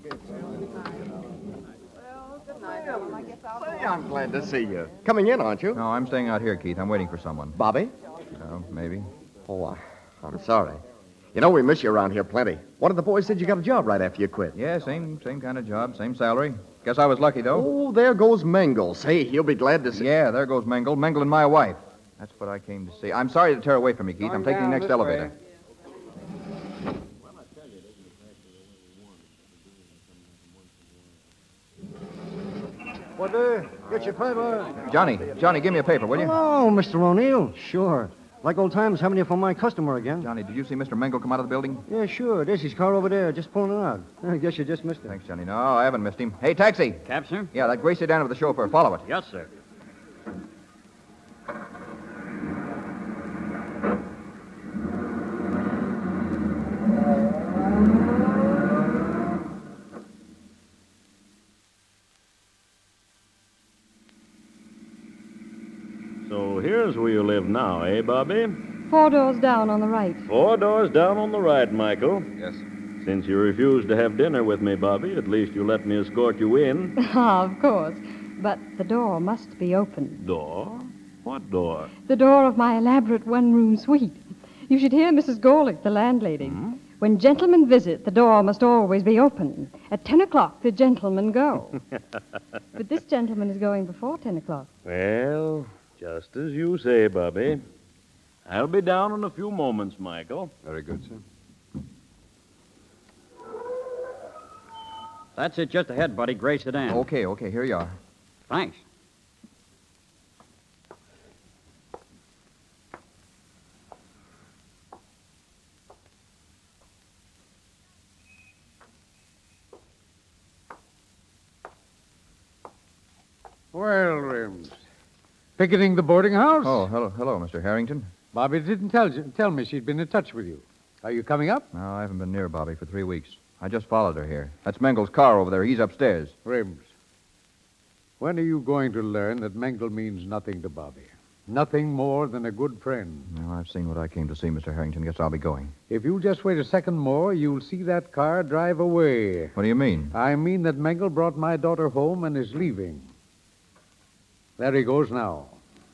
Say, I'm glad to see you. Coming in, aren't you? No, I'm staying out here, Keith. I'm waiting for someone. Bobby? Oh, maybe. Oh, I'm sorry. You know, we miss you around here plenty. One of the boys said you got a job right after you quit. Yeah, same kind of job, same salary. Guess I was lucky, though. Oh, there goes Mengel. Say, he'll be glad to see... Yeah, there goes Mengel. Mengel and my wife. That's what I came to see. I'm sorry to tear away from you, Keith. I'm taking the next elevator. What, get your paper. Johnny, give me a paper, will you? Hello, Mr. O'Neill. Sure. Like old times having you for my customer again. Johnny, did you see Mr. Mengel come out of the building? Yeah, sure. There's his car over there, just pulling it out. I guess you just missed it. Thanks, Johnny. No, I haven't missed him. Hey, taxi. Cab, sir? Yeah, that gray sedan with the chauffeur. Follow it. Yes, sir. So here's where you live now, eh, Bobby? 4 doors down on the right. 4 doors down on the right, Michael. Yes. Since you refused to have dinner with me, Bobby, at least you let me escort you in. Ah, of course. But the door must be open. Door? What door? The door of my elaborate one-room suite. You should hear Mrs. Gorlick, the landlady. When gentlemen visit, the door must always be open. At 10 o'clock, the gentlemen go. But this gentleman is going before 10 o'clock. Well, just as you say, Bobby. I'll be down in a few moments, Michael. Very good, sir. That's it just ahead, buddy. Gray sedan. Okay, here you are. Thanks. Well, Rims. Picketing the boarding house? Oh, hello, Mr. Harrington. Bobby didn't tell me she'd been in touch with you. Are you coming up? No, I haven't been near Bobby for 3 weeks. I just followed her here. That's Mengel's car over there. He's upstairs. Rims, when are you going to learn that Mengel means nothing to Bobby? Nothing more than a good friend. Well, I've seen what I came to see, Mr. Harrington. Guess I'll be going. If you just wait a second more, you'll see that car drive away. What do you mean? I mean that Mengel brought my daughter home and is leaving. There he goes now.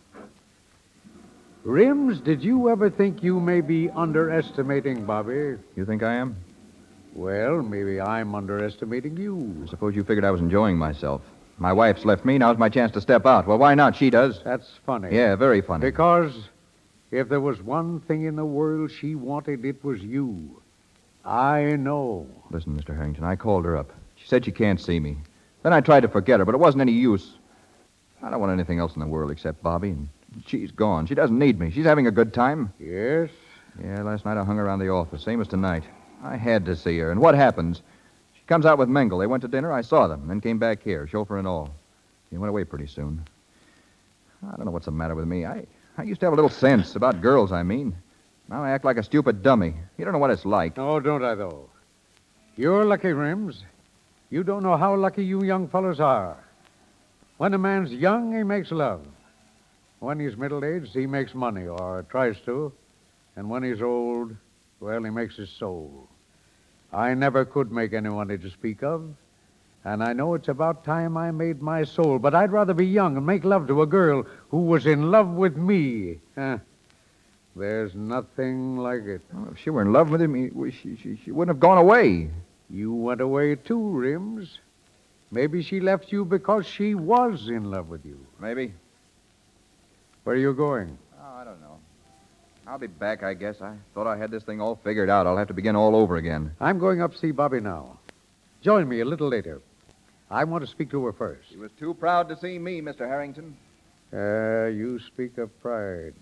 Rims, did you ever think you may be underestimating Bobby? You think I am? Well, maybe I'm underestimating you. I suppose you figured I was enjoying myself. My wife's left me. Now's my chance to step out. Well, why not? She does. That's funny. Yeah, very funny. Because if there was one thing in the world she wanted, it was you. I know. Listen, Mr. Harrington, I called her up. She said she can't see me. Then I tried to forget her, but it wasn't any use. I don't want anything else in the world except Bobby, and she's gone. She doesn't need me. She's having a good time. Yes? Yeah, last night I hung around the office, same as tonight. I had to see her. And what happens? She comes out with Mengel. They went to dinner. I saw them, then came back here, chauffeur and all. He went away pretty soon. I don't know what's the matter with me. I used to have a little sense about girls, I mean. Now I act like a stupid dummy. You don't know what it's like. Oh, don't I, though? You're lucky, Rims. You don't know how lucky you young fellows are. When a man's young, he makes love. When he's middle-aged, he makes money, or tries to. And when he's old, well, he makes his soul. I never could make anyone to speak of, and I know it's about time I made my soul, but I'd rather be young and make love to a girl who was in love with me. There's nothing like it. Well, if she were in love with him, she wouldn't have gone away. You went away too, Rims. Maybe she left you because she was in love with you. Maybe. Where are you going? Oh, I don't know. I'll be back, I guess. I thought I had this thing all figured out. I'll have to begin all over again. I'm going up to see Bobby now. Join me a little later. I want to speak to her first. She was too proud to see me, Mr. Harrington. You speak of pride.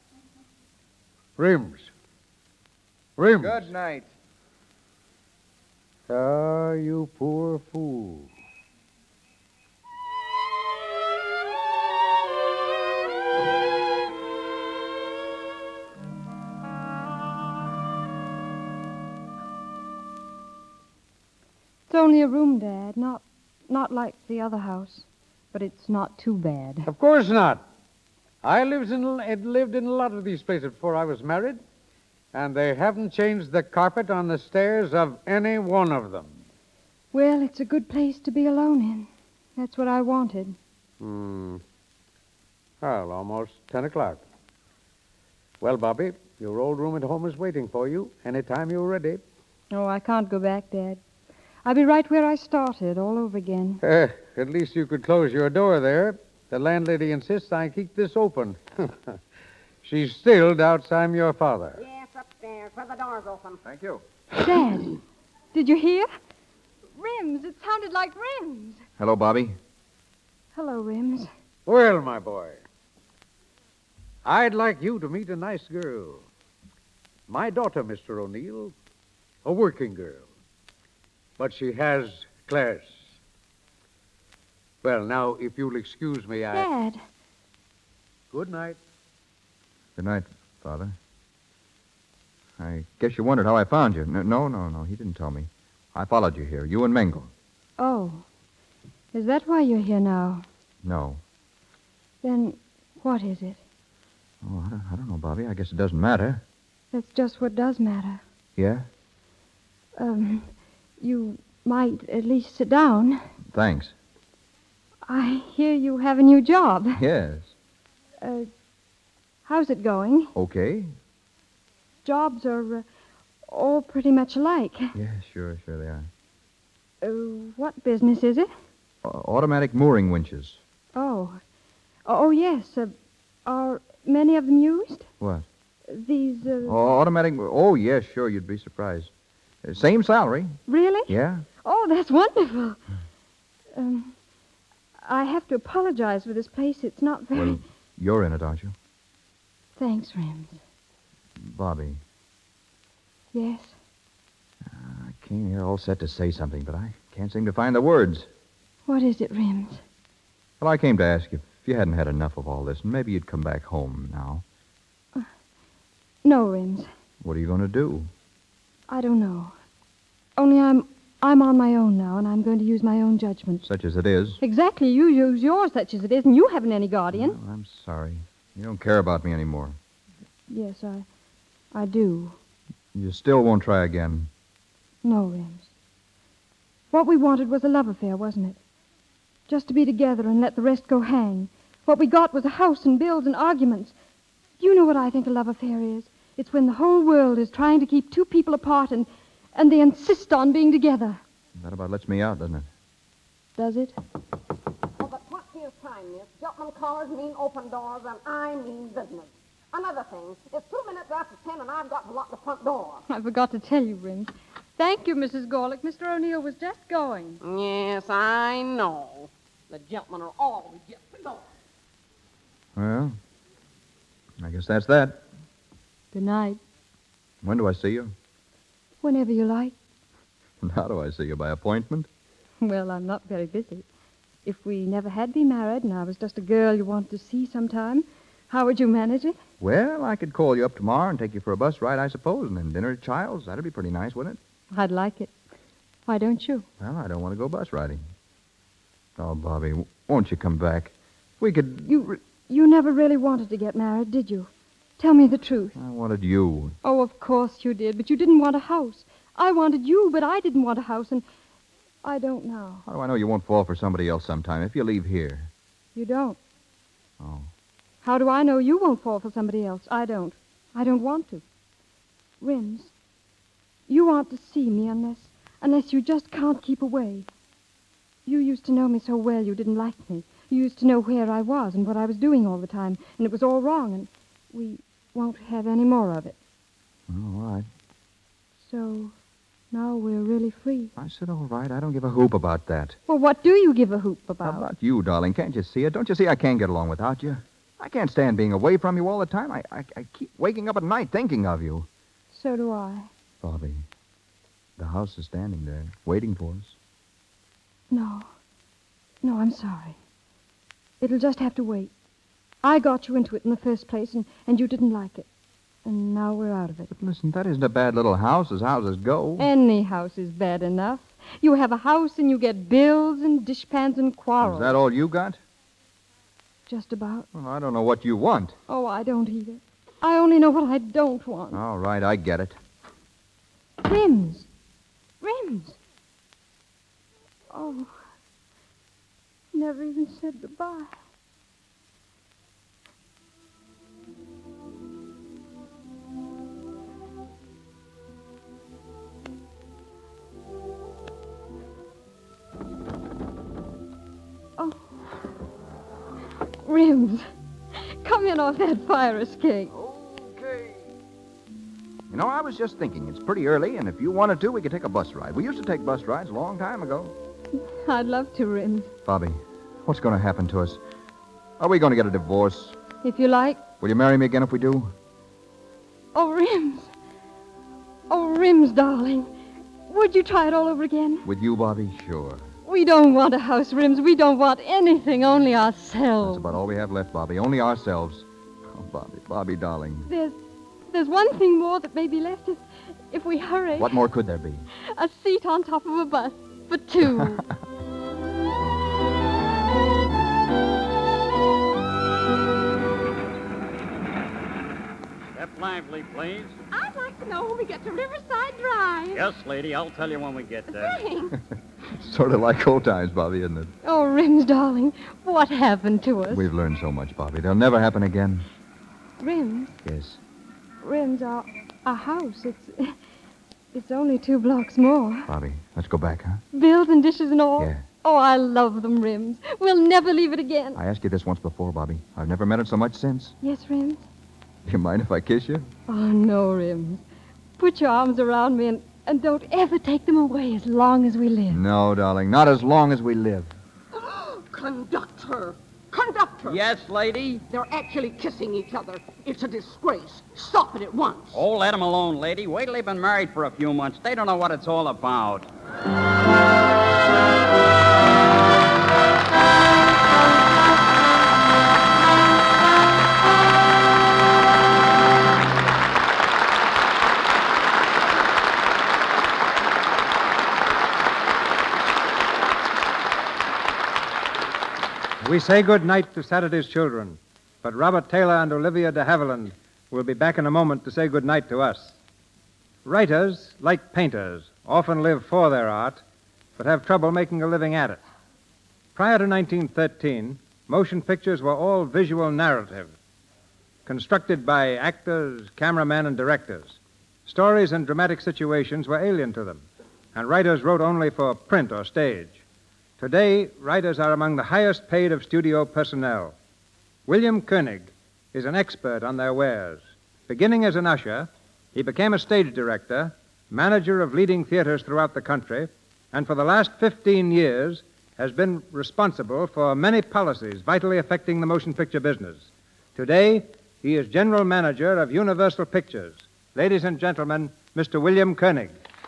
Rims. Rims. Good night. Ah, you poor fool. It's only a room, Dad. Not like the other house. But it's not too bad. Of course not. I lived in a lot of these places before I was married, and they haven't changed the carpet on the stairs of any one of them. Well, it's a good place to be alone in. That's what I wanted. Well, almost 10 o'clock. Well, Bobby, your old room at home is waiting for you anytime you're ready. Oh, I can't go back, Dad. I'll be right where I started, all over again. At least you could close your door there. The landlady insists I keep this open. She still doubts I'm your father. Yes, upstairs, where the door's open. Thank you. Dad, did you hear? Rims. It sounded like Rims. Hello, Bobby. Hello, Rims. Well, my boy, I'd like you to meet a nice girl. My daughter, Mr. O'Neill, a working girl. But she has class. Well, now, if you'll excuse me, Dad. Good night. Good night, Father. I guess you wondered how I found you. No. He didn't tell me. I followed you here, you and Mingle. Oh. Is that why you're here now? No. Then what is it? Oh, I don't know, Bobby. I guess it doesn't matter. That's just what does matter. Yeah? You might at least sit down. Thanks. I hear you have a new job. Yes. How's it going? Okay. Jobs are all pretty much alike. Yeah, sure they are. What business is it? Automatic mooring winches. Oh, yes. Are many of them used? What? These, Automatic... Oh, yes, sure, you'd be surprised. Same salary. Really? Yeah. Oh, that's wonderful. I have to apologize for this place. It's not very... Well, you're in it, aren't you? Thanks, Rims. Bobby, Yes? I came here all set to say something, but I can't seem to find the words. What is it, Rims? Well, I came to ask you if you hadn't had enough of all this, and maybe you'd come back home now. No, Rims. What are you going to do? I don't know. Only I'm on my own now, and I'm going to use my own judgment. Such as it is. Exactly. You use yours, such as it is, and you haven't any guardian. Well, I'm sorry. You don't care about me anymore. Yes, I do. You still won't try again. No, Rims. What we wanted was a love affair, wasn't it? Just to be together and let the rest go hang. What we got was a house and bills and arguments. You know what I think a love affair is. It's when the whole world is trying to keep two people apart and they insist on being together. That about lets me out, doesn't it? Does it? Oh, but what is time, miss? Gentlemen callers mean open doors, and I mean business. Another thing, it's 2 minutes after 10, and I've got to lock the front door. I forgot to tell you, Rims. Thank you, Mrs. Gorlick. Mr. O'Neill was just going. Yes, I know. The gentlemen are always just going. Well, I guess that's that. Good night. When do I see you? Whenever you like. And how do I see you? By appointment? Well, I'm not very busy. If we never had been married and I was just a girl you wanted to see sometime, how would you manage it? Well, I could call you up tomorrow and take you for a bus ride, I suppose, and then dinner at Child's. That'd be pretty nice, wouldn't it? I'd like it. Why don't you? Well, I don't want to go bus riding. Oh, Bobby, won't you come back? We could... You never really wanted to get married, did you? Tell me the truth. I wanted you. Oh, of course you did, but you didn't want a house. I wanted you, but I didn't want a house, and I don't now. How do I know you won't fall for somebody else sometime if you leave here? You don't. Oh. How do I know you won't fall for somebody else? I don't. I don't want to. Rims, you want to see me unless you just can't keep away. You used to know me so well you didn't like me. You used to know where I was and what I was doing all the time, and it was all wrong, and we won't have any more of it. All right. So now we're really free. I said all right. I don't give a hoop about that. Well, what do you give a hoop about? How about you, darling? Can't you see it? Don't you see I can't get along without you? I can't stand being away from you all the time. I keep waking up at night thinking of you. So do I. Bobby, the house is standing there, waiting for us. No, I'm sorry. It'll just have to wait. I got you into it in the first place, and you didn't like it. And now we're out of it. But listen, that isn't a bad little house as houses go. Any house is bad enough. You have a house and you get bills and dishpans and quarrels. Is that all you got? Just about. Well, I don't know what you want. Oh, I don't either. I only know what I don't want. All right, I get it. Rims. Oh, never even said goodbye. Oh, Rims, come in off that fire escape. Okay. You know, I was just thinking, it's pretty early, and if you wanted to, we could take a bus ride. We used to take bus rides a long time ago. I'd love to, Rims. Bobby, What's going to happen to us? Are we going to get a divorce? If you like. Will you marry me again if we do? Oh, Rims. Oh, Rims, darling. Would you try it all over again? With you, Bobby? Sure. We don't want a house, Rims. We don't want anything, only ourselves. That's about all we have left, Bobby. Only ourselves. Oh, Bobby, darling. There's one thing more that may be left if we hurry. What more could there be? A seat on top of a bus for two. Step lively, please. I'd like to know when we get to Riverside Drive. Yes, lady, I'll tell you when we get there. Thanks. Sort of like old times, Bobby, isn't it? Oh, Rims, darling, what happened to us? We've learned so much, Bobby. They'll never happen again. Rims? Yes. Rims, our house, it's only 2 blocks more. Bobby, let's go back, huh? Bills and dishes and all? Yeah. Oh, I love them, Rims. We'll never leave it again. I asked you this once before, Bobby. I've never meant it so much since. Yes, Rims? Do you mind if I kiss you? Oh, no, Rims. Put your arms around me and don't ever take them away as long as we live. No, darling, not as long as we live. Conductor! Conductor! Yes, lady? They're actually kissing each other. It's a disgrace. Stop it at once. Oh, let them alone, lady. Wait till they've been married for a few months. They don't know what it's all about. We say good night to Saturday's children, but Robert Taylor and Olivia de Havilland will be back in a moment to say good night to us. Writers, like painters, often live for their art, but have trouble making a living at it. Prior to 1913, motion pictures were all visual narrative, constructed by actors, cameramen, and directors. Stories and dramatic situations were alien to them, and writers wrote only for print or stage. Today, writers are among the highest paid of studio personnel. William Koenig is an expert on their wares. Beginning as an usher, he became a stage director, manager of leading theaters throughout the country, and for the last 15 years has been responsible for many policies vitally affecting the motion picture business. Today, he is general manager of Universal Pictures. Ladies and gentlemen, Mr. William Koenig.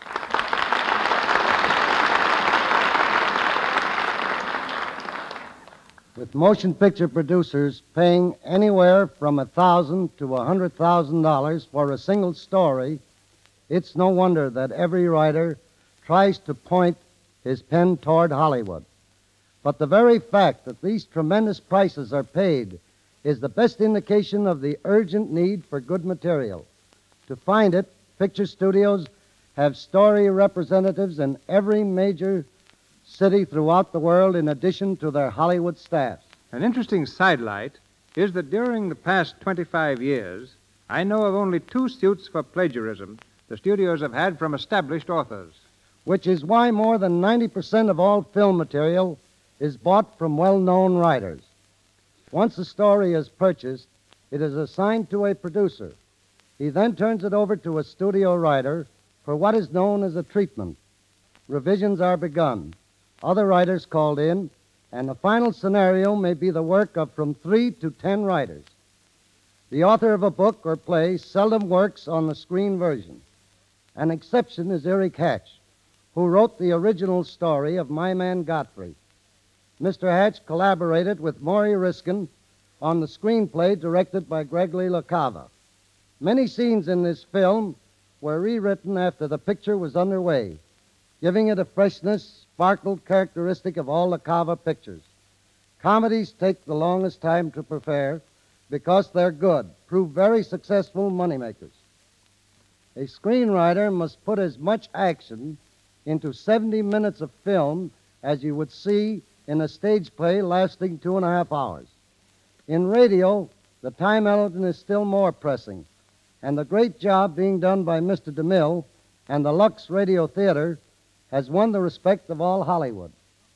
With motion picture producers paying anywhere from $1,000 to $100,000 for a single story, it's no wonder that every writer tries to point his pen toward Hollywood. But the very fact that these tremendous prices are paid is the best indication of the urgent need for good material. To find it, picture studios have story representatives in every major city throughout the world in addition to their Hollywood staffs. An interesting sidelight is that during the past 25 years, I know of only 2 suits for plagiarism the studios have had from established authors. Which is why more than 90% of all film material is bought from well-known writers. Once a story is purchased, it is assigned to a producer. He then turns it over to a studio writer for what is known as a treatment. Revisions are begun. Other writers called in, and the final scenario may be the work of from 3 to 10 writers. The author of a book or play seldom works on the screen version. An exception is Eric Hatch, who wrote the original story of My Man Godfrey. Mr. Hatch collaborated with Maury Riskin on the screenplay directed by Gregory LaCava. Many scenes in this film were rewritten after the picture was underway, giving it a freshness, sparkle characteristic of all LaCava pictures. Comedies take the longest time to prepare because they're good, prove very successful moneymakers. A screenwriter must put as much action into 70 minutes of film as you would see in a stage play lasting 2.5 hours. In radio, the time element is still more pressing, and the great job being done by Mr. DeMille and the Lux Radio Theater has won the respect of all Hollywood.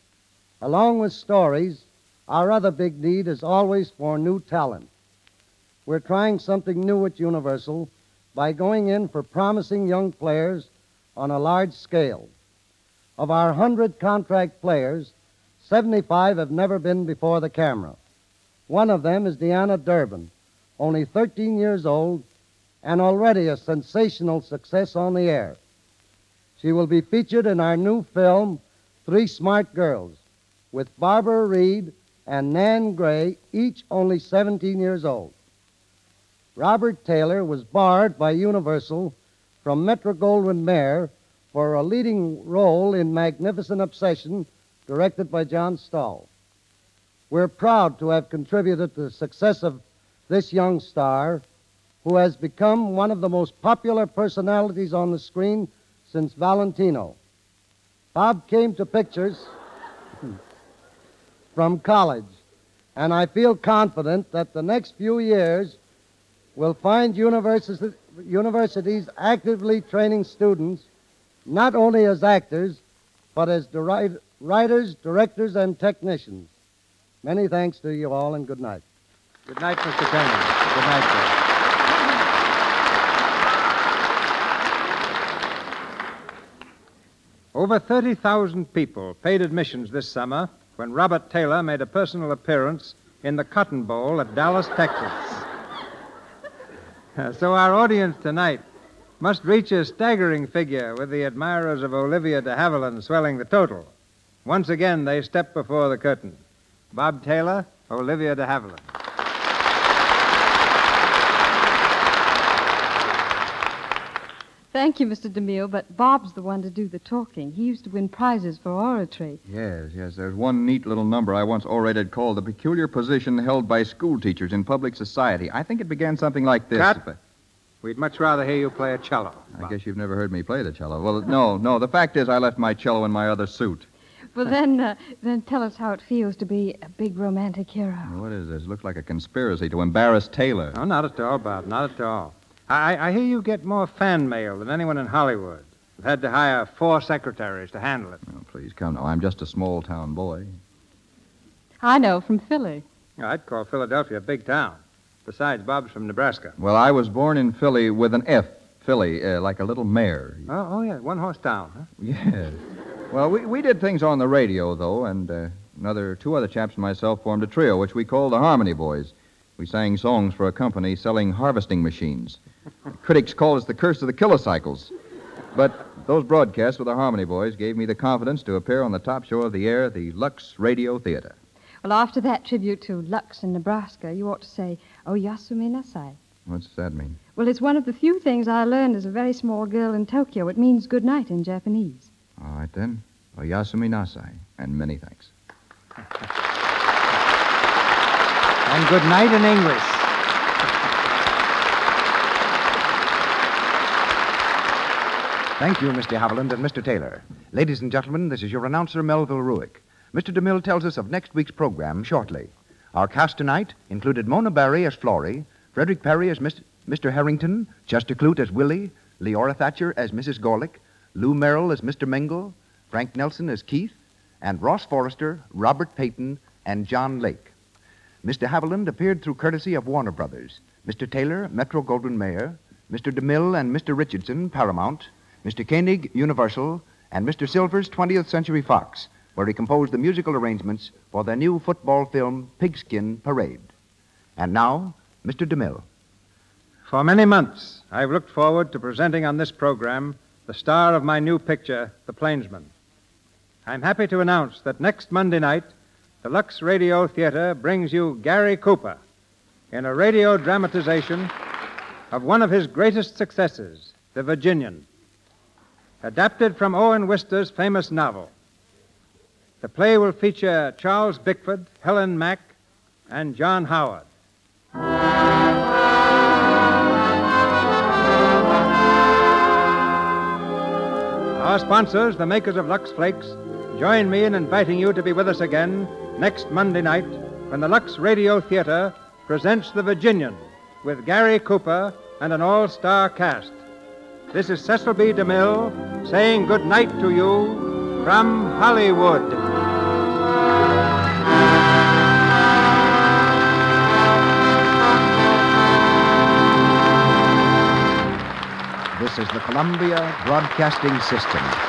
Along with stories, our other big need is always for new talent. We're trying something new at Universal by going in for promising young players on a large scale. Of our 100 contract players, 75 have never been before the camera. One of them is Deanna Durbin, only 13 years old and already a sensational success on the air. She will be featured in our new film, Three Smart Girls, with Barbara Reed and Nan Gray, each only 17 years old. Robert Taylor was barred by Universal from Metro-Goldwyn-Mayer for a leading role in Magnificent Obsession, directed by John Stahl. We're proud to have contributed to the success of this young star, who has become one of the most popular personalities on the screen since Valentino. Bob came to pictures from college, and I feel confident that the next few years will find universities actively training students not only as actors, but as writers, directors, and technicians. Many thanks to you all, and good night. Good night, Mr. Kenny. Good night, sir. Over 30,000 people paid admissions this summer when Robert Taylor made a personal appearance in the Cotton Bowl at Dallas, Texas. So our audience tonight must reach a staggering figure, with the admirers of Olivia de Havilland swelling the total. Once again, they step before the curtain. Bob Taylor, Olivia de Havilland. Thank you, Mr. DeMille, but Bob's the one to do the talking. He used to win prizes for oratory. Yes. There's one neat little number I once orated called The Peculiar Position Held by School Teachers in Public Society. I think it began something like this. Cut. We'd much rather hear you play a cello. I guess you've never heard me play the cello. Well, no. The fact is I left my cello in my other suit. Well, then tell us how it feels to be a big romantic hero. What is this? Looks like a conspiracy to embarrass Taylor. No, not at all, Bob. Not at all. I hear you get more fan mail than anyone in Hollywood. You've had to hire 4 secretaries to handle it. Oh, please come now. I'm just a small-town boy. I know, from Philly. I'd call Philadelphia a big town. Besides, Bob's from Nebraska. Well, I was born in Philly with an F. Philly, like a little mare. Oh, yeah, one-horse town, huh? Yes. Well, we did things on the radio, though, and 2 other chaps and myself formed a trio, which we called the Harmony Boys. We sang songs for a company selling harvesting machines. Critics called us the curse of the kilocycles. But those broadcasts with the Harmony Boys gave me the confidence to appear on the top show of the air, the Lux Radio Theater. Well, after that tribute to Lux in Nebraska, you ought to say, "O Yasumi Nasai." What's that mean? Well, it's one of the few things I learned as a very small girl in Tokyo. It means good night in Japanese. All right, then. O Yasumi Nasai, and many thanks. And good night in English. Thank you, Mr. Haviland and Mr. Taylor. Ladies and gentlemen, this is your announcer, Melville Ruick. Mr. DeMille tells us of next week's program shortly. Our cast tonight included Mona Barry as Florrie, Frederick Perry as Mr. Harrington, Chester Clute as Willie, Leora Thatcher as Mrs. Gorlick, Lou Merrill as Mr. Mingle, Frank Nelson as Keith, and Ross Forrester, Robert Payton, and John Lake. Mr. Haviland appeared through courtesy of Warner Brothers, Mr. Taylor, Metro-Goldwyn-Mayer, Mr. DeMille and Mr. Richardson, Paramount, Mr. Koenig, Universal, and Mr. Silvers, 20th Century Fox, where he composed the musical arrangements for their new football film, Pigskin Parade. And now, Mr. DeMille. For many months, I've looked forward to presenting on this program the star of my new picture, The Plainsman. I'm happy to announce that next Monday night, the Lux Radio Theater brings you Gary Cooper in a radio dramatization of one of his greatest successes, The Virginian, adapted from Owen Wister's famous novel. The play will feature Charles Bickford, Helen Mack, and John Howard. Our sponsors, the makers of Lux Flakes, join me in inviting you to be with us again next Monday night when the Lux Radio Theater presents The Virginian with Gary Cooper and an all-star cast. This is Cecil B. DeMille saying good night to you from Hollywood. This is the Columbia Broadcasting System.